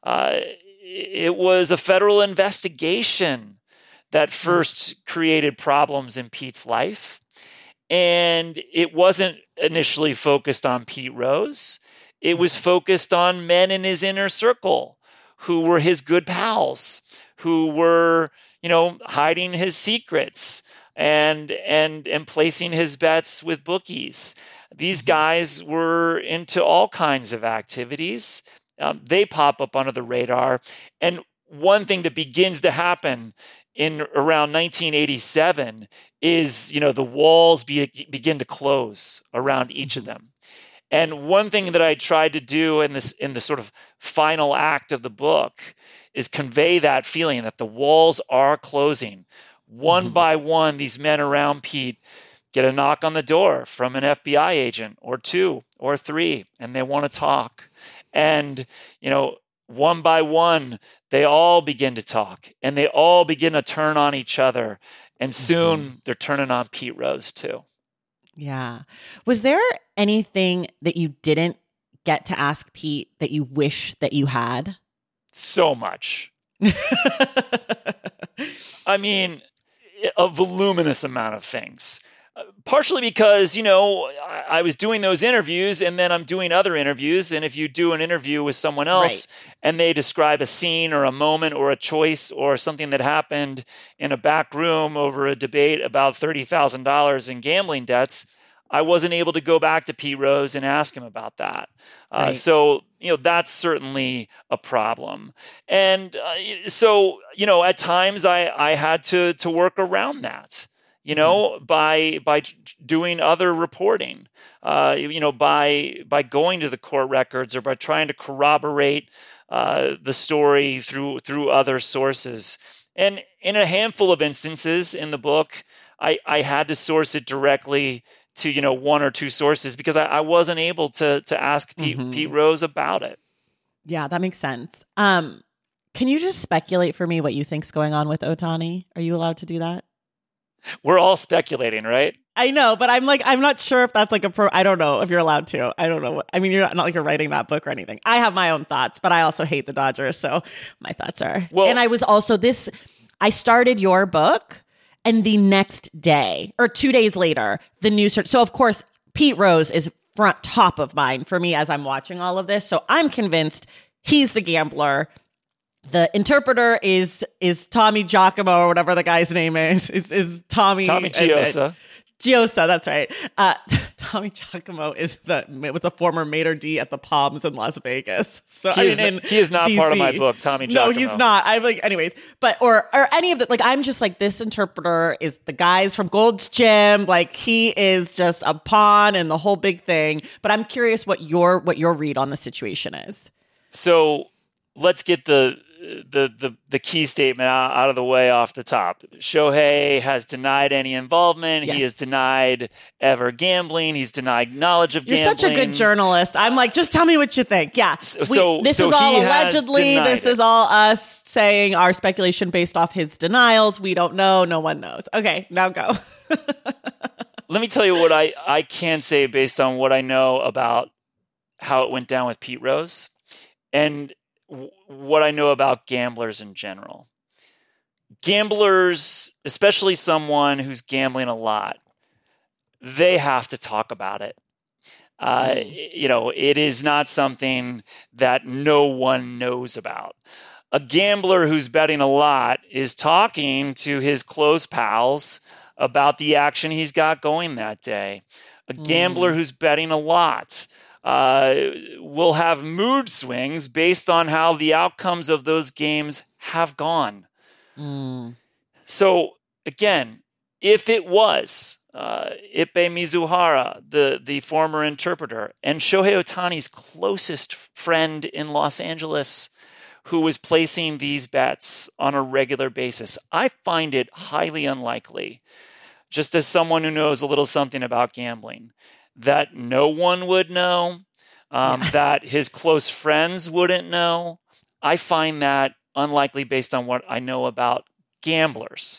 it was a federal investigation that first created problems in Pete's life. And it wasn't initially focused on Pete Rose. It was focused on men in his inner circle who were his good pals, who were, hiding his secrets and placing his bets with bookies. These guys were into all kinds of activities. They pop up under the radar. And one thing that begins to happen in around 1987 is, the walls begin to close around each of them. And one thing that I tried to do in the sort of final act of the book is convey that feeling that the walls are closing. One by one, these men around Pete get a knock on the door from an FBI agent or 2 or 3, and they want to talk. And, one by one, they all begin to talk, and they all begin to turn on each other. And soon they're turning on Pete Rose too. Yeah. Was there anything that you didn't get to ask Pete that you wish that you had? So much. I mean, a voluminous amount of things. Partially because, I was doing those interviews and then I'm doing other interviews. And if you do an interview with someone else and they describe a scene or a moment or a choice or something that happened in a back room over a debate about $30,000 in gambling debts, I wasn't able to go back to Pete Rose and ask him about that. So, that's certainly a problem. And so, at times I had to work around that. By doing other reporting, by going to the court records or by trying to corroborate the story through other sources. And in a handful of instances in the book, I had to source it directly to, one or two sources because I wasn't able to ask Pete Rose about it. Yeah, that makes sense. Can you just speculate for me what you think's going on with Ohtani? Are you allowed to do that? We're all speculating, right? I know, but I'm not sure if that's like I don't know if you're allowed to. I don't know. You're not like you're writing that book or anything. I have my own thoughts, but I also hate the Dodgers. So my thoughts are. Well, and I was also I started your book and the next day or 2 days later, the news. So of course, Pete Rose is top of mind for me as I'm watching all of this. So I'm convinced he's the gambler. The interpreter is Tommy Giacomo or whatever the guy's name is Tommy Giosa. Giosa, that's right. Tommy Giacomo is with the former maitre d' at the Palms in Las Vegas. So he is not DC. Part of my book, Tommy Giacomo. No, he's not. I'm like, anyways, but or any of the I'm just like, this interpreter is the guys from Gold's Gym. Like, he is just a pawn in the whole big thing. But I'm curious what your read on the situation is. So let's get the key statement out of the way off the top. Shohei has denied any involvement. Yes. He has denied ever gambling. He's denied knowledge of gambling. You're such a good journalist. I'm like, just tell me what you think. Yeah. This is all allegedly. This is all us saying our speculation based off his denials. We don't know. No one knows. Okay, now go. Let me tell you what I can say based on what I know about how it went down with Pete Rose and what I know about gamblers in general. Gamblers, especially someone who's gambling a lot, they have to talk about it. It is not something that no one knows about. A gambler who's betting a lot is talking to his close pals about the action he's got going that day. A gambler who's betting a lot will have mood swings based on how the outcomes of those games have gone. So again, if it was Ippei Mizuhara, the former interpreter, and Shohei Ohtani's closest friend in Los Angeles, who was placing these bets on a regular basis, I find it highly unlikely, just as someone who knows a little something about gambling, that no one would know, that his close friends wouldn't know. I find that unlikely based on what I know about gamblers.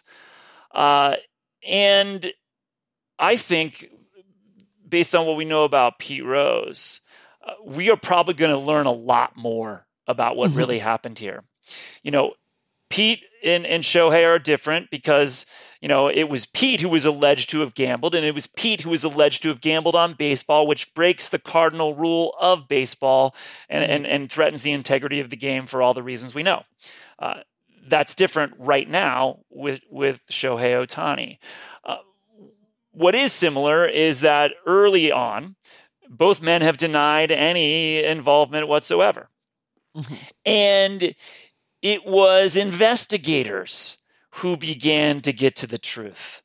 And I think, based on what we know about Pete Rose, we are probably going to learn a lot more about what really happened here. Pete and Shohei are different because, it was Pete who was alleged to have gambled, and it was Pete who was alleged to have gambled on baseball, which breaks the cardinal rule of baseball and threatens the integrity of the game for all the reasons we know. That's different right now with Shohei Ohtani. What is similar is that early on, both men have denied any involvement whatsoever. And it was investigators who began to get to the truth.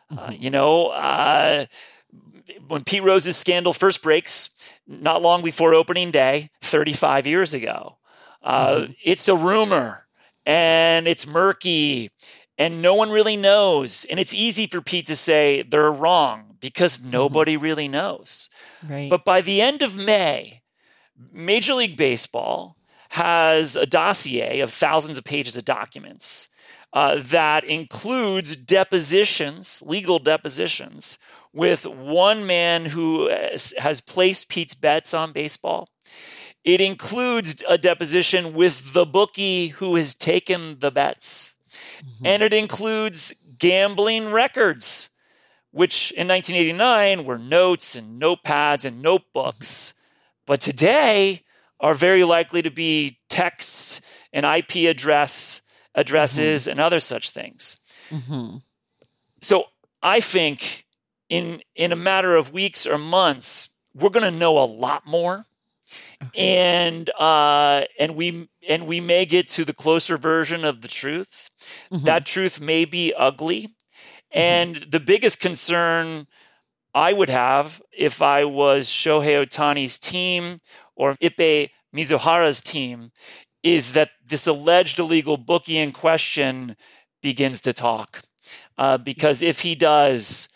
When Pete Rose's scandal first breaks, not long before opening day, 35 years ago, it's a rumor and it's murky and no one really knows. And it's easy for Pete to say they're wrong because nobody really knows. Right. But by the end of May, Major League Baseball has a dossier of thousands of pages of documents that includes depositions, legal depositions, with one man who has placed Pete's bets on baseball. It includes a deposition with the bookie who has taken the bets. And it includes gambling records, which in 1989 were notes and notepads and notebooks, but today are very likely to be texts and IP addresses and other such things. So I think in a matter of weeks or months, we're going to know a lot more. And we may get to the closer version of the truth. That truth may be ugly. And the biggest concern I would have if I was Shohei Ohtani's team or Ippei Mizuhara's team is that this alleged illegal bookie in question begins to talk. Because if he does,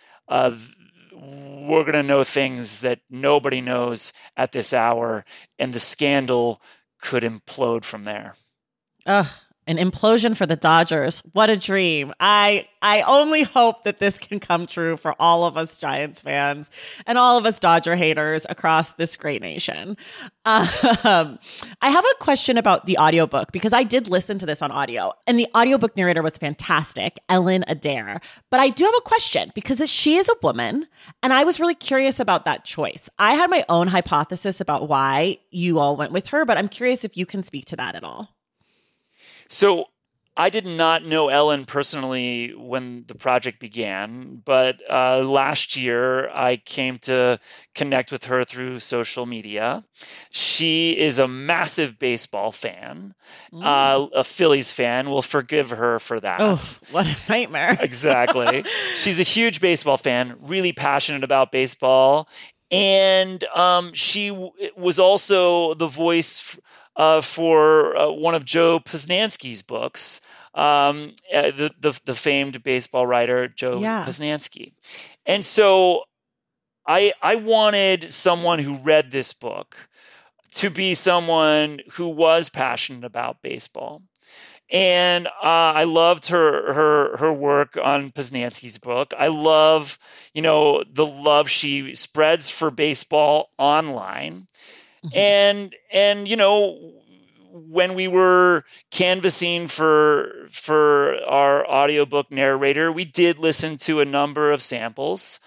we're going to know things that nobody knows at this hour, and the scandal could implode from there. Ugh. An implosion for the Dodgers. What a dream. I only hope that this can come true for all of us Giants fans and all of us Dodger haters across this great nation. I have a question about the audiobook because I did listen to this on audio and the audiobook narrator was fantastic, Ellen Adair. But I do have a question because she is a woman and I was really curious about that choice. I had my own hypothesis about why you all went with her, but I'm curious if you can speak to that at all. So I did not know Ellen personally when the project began, but last year I came to connect with her through social media. She is a massive baseball fan, a Phillies fan. We'll forgive her for that. Oh, what a nightmare. Exactly. She's a huge baseball fan, really passionate about baseball. And she was also the voice for one of Joe Posnanski's books, the famed baseball writer Joe Posnanski. And so I wanted someone who read this book to be someone who was passionate about baseball. And I loved her work on Posnanski's book. I love, the love she spreads for baseball online. Mm-hmm. And when we were canvassing for our audiobook narrator, we did listen to a number of samples.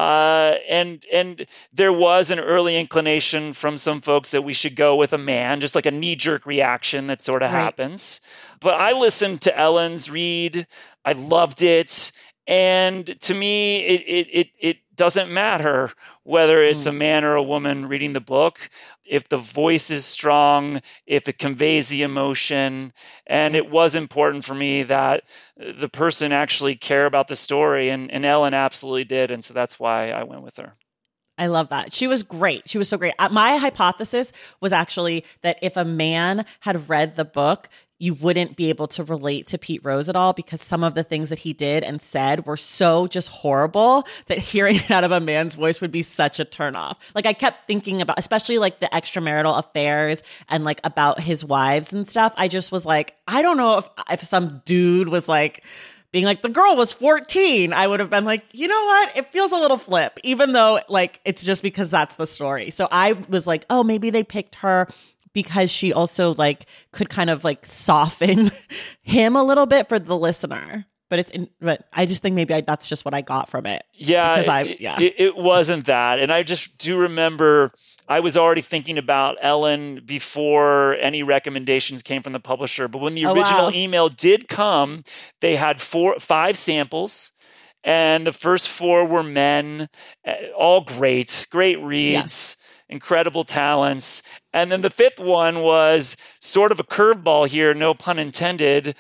And there was an early inclination from some folks that we should go with a man, just like a knee-jerk reaction that sort of happens. But I listened to Ellen's read. I loved it. And to me, it doesn't matter whether it's a man or a woman reading the book. If the voice is strong, if it conveys the emotion. And it was important for me that the person actually care about the story. And Ellen absolutely did. And so that's why I went with her. I love that. She was great. She was so great. My hypothesis was actually that if a man had read the book, you wouldn't be able to relate to Pete Rose at all because some of the things that he did and said were so just horrible that hearing it out of a man's voice would be such a turnoff. Like I kept thinking about, especially like the extramarital affairs and like about his wives and stuff. I just was like, I don't know if some dude was like being like, the girl was 14, I would have been like, you know what? It feels a little flip, even though like it's just because that's the story. So I was like, oh, maybe they picked her because she also like could kind of like soften him a little bit for the listener. But I just think maybe that's just what I got from it. Yeah, it wasn't that. And I just do remember I was already thinking about Ellen before any recommendations came from the publisher. But when the original email did come, they had 5 samples. And the first 4 were men, all great reads. Yeah. Incredible talents. And then the 5th one was sort of a curveball here, no pun intended.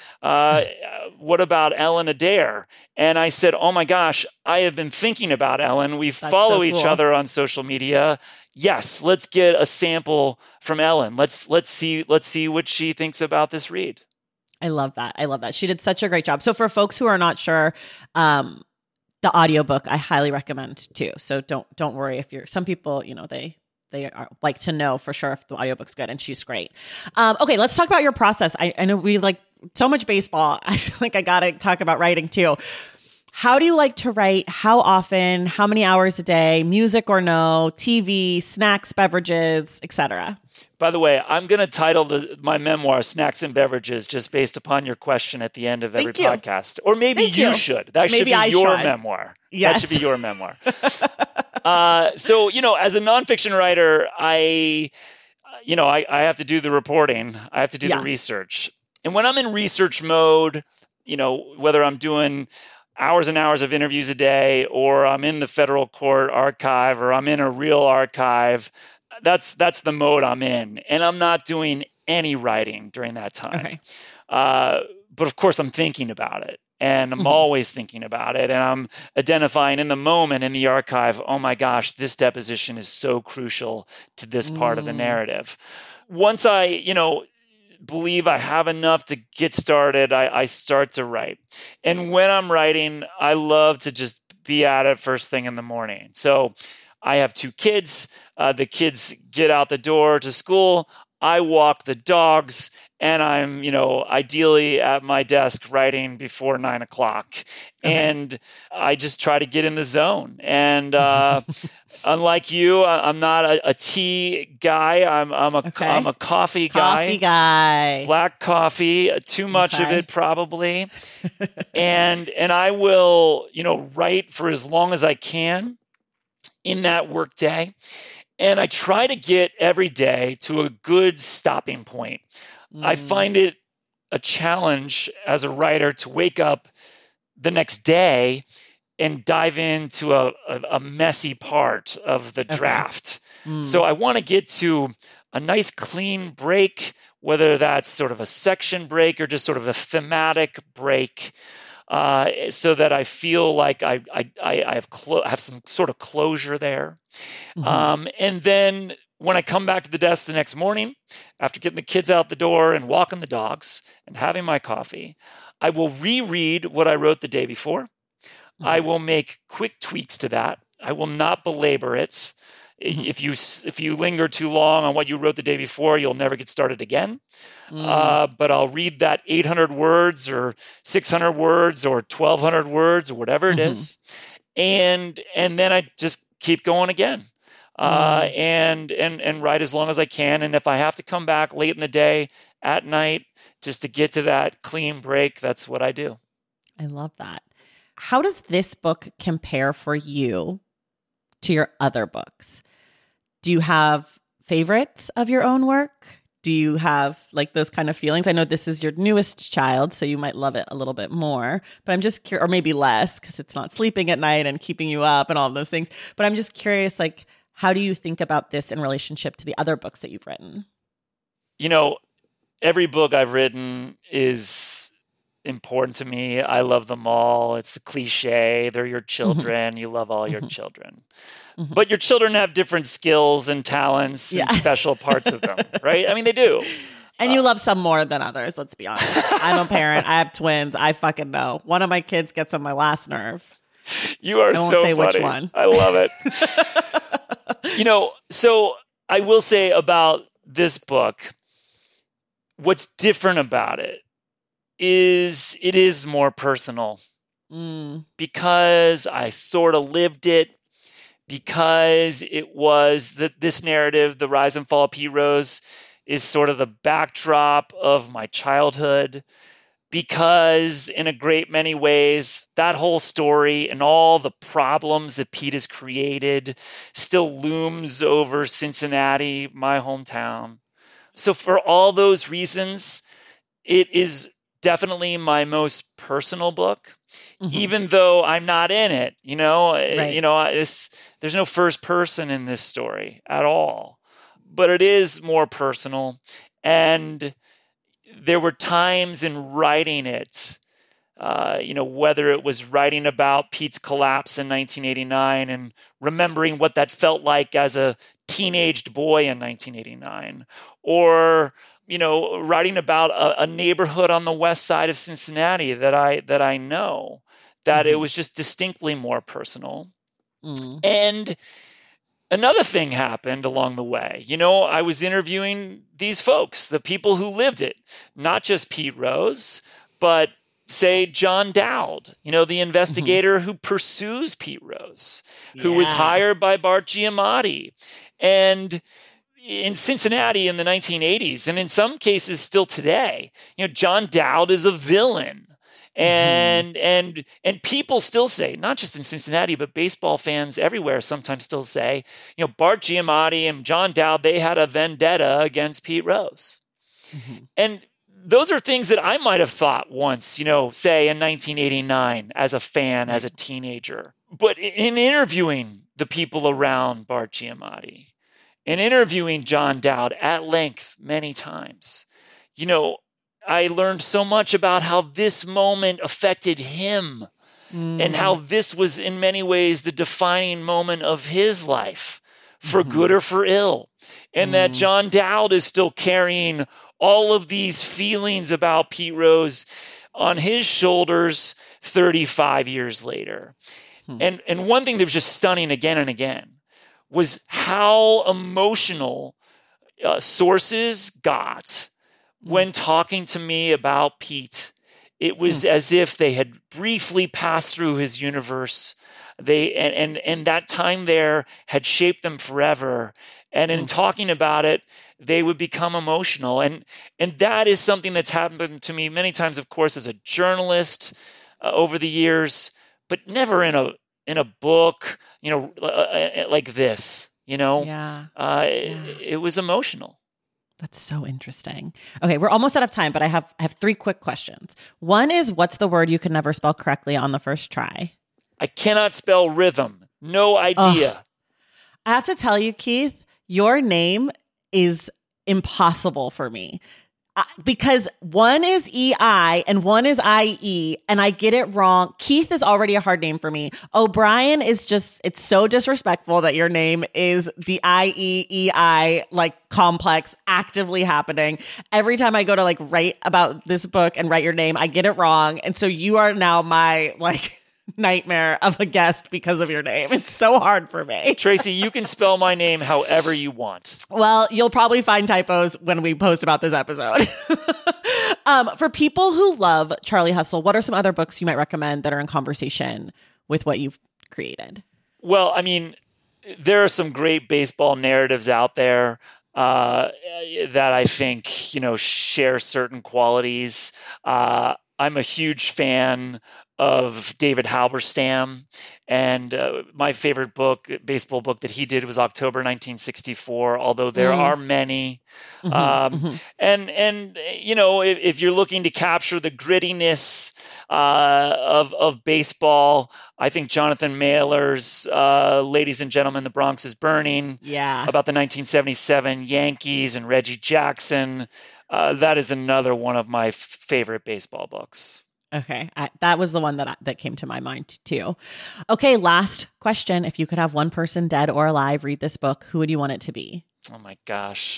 What about Ellen Adair? And I said, oh my gosh, I have been thinking about Ellen. We follow each other on social media. Yes, let's get a sample from Ellen. Let's see what she thinks about this read. I love that. She did such a great job. So for folks who are not sure, the audiobook I highly recommend too. So don't worry if you're some people, they like to know for sure if the audiobook's good, and she's great. Okay, let's talk about your process. I know we like so much baseball. I feel like I got to talk about writing too. How do you like to write? How often? How many hours a day? Music or no? TV, snacks, beverages, etc. By the way, I'm going to title my memoir "Snacks and Beverages" just based upon your question at the end of every podcast. Or maybe you should. That should be your memoir. Yes. That should be your memoir. So, as a nonfiction writer, I have to do the reporting. I have to do the research. And when I'm in research mode, whether I'm doing hours and hours of interviews a day, or I'm in the federal court archive, or I'm in a real archive, that's the mode I'm in. And I'm not doing any writing during that time. Okay. But of course, I'm thinking about it. And I'm always thinking about it. And I'm identifying in the moment in the archive, oh my gosh, this deposition is so crucial to this part of the narrative. Once I, believe I have enough to get started, I start to write. And when I'm writing, I love to just be at it first thing in the morning. So I have 2 kids. The kids get out the door to school. I walk the dogs, and I'm, ideally at my desk writing before 9 o'clock. Okay. And I just try to get in the zone. And unlike you, I'm not a tea guy. I'm a coffee guy. Coffee guy. Black coffee, too much of it probably. and I will, write for as long as I can in that work day. And I try to get every day to a good stopping point. I find it a challenge as a writer to wake up the next day and dive into a messy part of the draft. So I want to get to a nice clean break, whether that's sort of a section break or just sort of a thematic break, so that I feel like I have some sort of closure there. And then when I come back to the desk the next morning, after getting the kids out the door and walking the dogs and having my coffee, I will reread what I wrote the day before. I will make quick tweaks to that. I will not belabor it. If you linger too long on what you wrote the day before, you'll never get started again. But I'll read that 800 words or 600 words or 1,200 words or whatever it is. And then I just keep going again. And write as long as I can. And if I have to come back late in the day, at night, just to get to that clean break, that's what I do. I love that. How does this book compare for you to your other books? Do you have favorites of your own work? Do you have like those kind of feelings? I know this is your newest child, so you might love it a little bit more, but I'm just curious, or maybe less because it's not sleeping at night and keeping you up and all of those things. But I'm just curious, like, how do you think about this in relationship to the other books that you've written? Every book I've written is important to me. I love them all. It's the cliche. They're your children. You love all your children. But your children have different skills and talents and special parts of them, right? I mean, they do. And you love some more than others, let's be honest. I'm a parent. I have twins. I fucking know. One of my kids gets on my last nerve. You are so funny. I won't say which one. I love it. So I will say about this book, what's different about it is more personal because I sort of lived it, because it was this narrative, The Rise and Fall of Pete Rose, is sort of the backdrop of my childhood, because in a great many ways, that whole story and all the problems that Pete has created still looms over Cincinnati, my hometown. So for all those reasons, it is definitely my most personal book, even though I'm not in it. There's no first person in this story at all, but it is more personal. And there were times in writing it, whether it was writing about Pete's collapse in 1989 and remembering what that felt like as a teenaged boy in 1989, or writing about a neighborhood on the west side of Cincinnati that I know, that it was just distinctly more personal. And another thing happened along the way. I was interviewing these folks, the people who lived it, not just Pete Rose, but say John Dowd, the investigator who pursues Pete Rose, who was hired by Bart Giamatti. And in Cincinnati in the 1980s, and in some cases still today, John Dowd is a villain. And people still say, not just in Cincinnati, but baseball fans everywhere sometimes still say, Bart Giamatti and John Dowd, they had a vendetta against Pete Rose. And those are things that I might have thought once, say in 1989 as a fan, as a teenager. But in interviewing the people around Bart Giamatti, in interviewing John Dowd at length many times, I learned so much about how this moment affected him and how this was in many ways the defining moment of his life, for good or for ill. And that John Dowd is still carrying all of these feelings about Pete Rose on his shoulders 35 years later. And one thing that was just stunning again and again was how emotional sources got when talking to me about Pete. It was as if they had briefly passed through his universe. And that time there had shaped them forever. And in talking about it, they would become emotional. And that is something that's happened to me many times, of course, as a journalist over the years, but never in a book, like this, It was emotional. That's so interesting. Okay, we're almost out of time, but I have 3 quick questions. One is, what's the word you could never spell correctly on the first try? I cannot spell rhythm. No idea. I have to tell you, Keith, your name is impossible for me. Because one is EI and one is IE, and I get it wrong. Keith is already a hard name for me. O'Brien is just, it's so disrespectful that your name is the IEEI, complex, actively happening. Every time I go to write about this book and write your name, I get it wrong. And so you are now my nightmare of a guest because of your name. It's so hard for me. Tracy, you can spell my name however you want. Well, you'll probably find typos when we post about this episode. For people who love Charlie Hustle, what are some other books you might recommend that are in conversation with what you've created? Well, I mean, there are some great baseball narratives out there that I think, share certain qualities. I'm a huge fan of David Halberstam, and my favorite baseball book that he did was October 1964, although there are many. And if you're looking to capture the grittiness of baseball, I think Jonathan Mailer's Ladies and Gentlemen, The Bronx is Burning, about the 1977 Yankees and Reggie Jackson, that is another one of my favorite baseball books. Okay, that was the one that came to my mind too. Okay, last question. If you could have one person, dead or alive, read this book, who would you want it to be? Oh my gosh.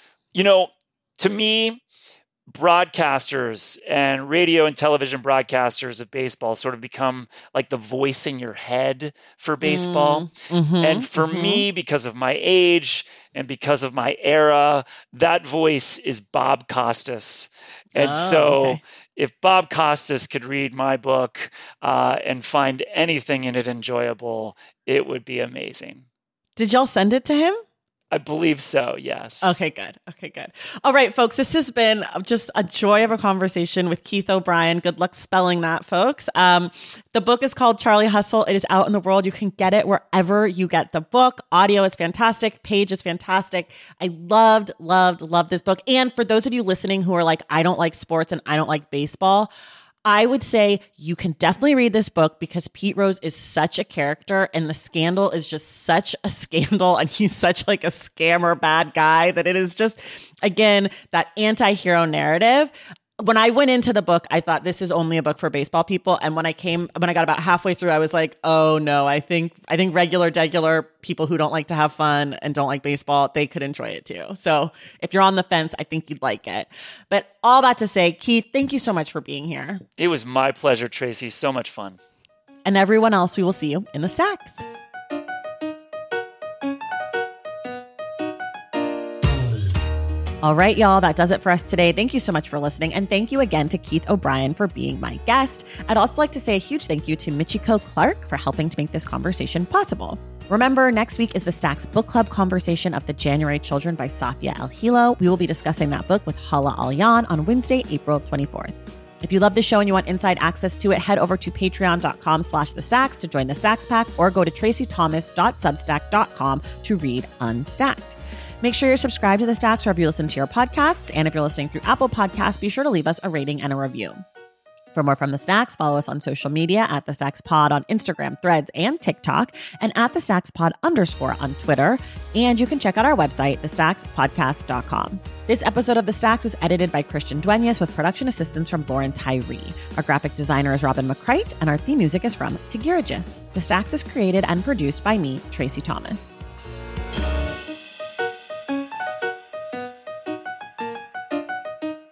To me, broadcasters and radio and television broadcasters of baseball sort of become like the voice in your head for baseball. And for me, because of my age and because of my era, that voice is Bob Costas. And if Bob Costas could read my book and find anything in it enjoyable, it would be amazing. Did y'all send it to him? I believe so, yes. Okay, good. All right, folks, this has been just a joy of a conversation with Keith O'Brien. Good luck spelling that, folks. The book is called Charlie Hustle. It is out in the world. You can get it wherever you get the book. Audio is fantastic. Page is fantastic. I loved this book. And for those of you listening who are like, I don't like sports and I don't like baseball, I would say you can definitely read this book because Pete Rose is such a character and the scandal is just such a scandal and he's such a scammer bad guy that it is just, again, that anti-hero narrative. When I went into the book, I thought this is only a book for baseball people. And when I got about halfway through, I was like, oh no, I think regular people who don't like to have fun and don't like baseball, they could enjoy it too. So if you're on the fence, I think you'd like it. But all that to say, Keith, thank you so much for being here. It was my pleasure, Tracy. So much fun. And everyone else, we will see you in the stacks. All right, y'all, that does it for us today. Thank you so much for listening. And thank you again to Keith O'Brien for being my guest. I'd also like to say a huge thank you to Michiko Clark for helping to make this conversation possible. Remember, next week is the Stacks Book Club conversation of The January Children by Safia El-Hilo. We will be discussing that book with Hala Al-Yan on Wednesday, April 24th. If you love the show and you want inside access to it, head over to patreon.com/thestacks to join the Stacks Pack or go to tracythomas.substack.com to read Unstacked. Make sure you're subscribed to The Stacks wherever you listen to your podcasts. And if you're listening through Apple Podcasts, be sure to leave us a rating and a review. For more from The Stacks, follow us on social media at The Stacks Pod on Instagram, Threads, and TikTok, and at The Stacks Pod _ on Twitter. And you can check out our website, thestackspodcast.com. This episode of The Stacks was edited by Christian Duenas with production assistance from Lauren Tyree. Our graphic designer is Robin McCrite, and our theme music is from Tigirigis. The Stacks is created and produced by me, Tracy Thomas.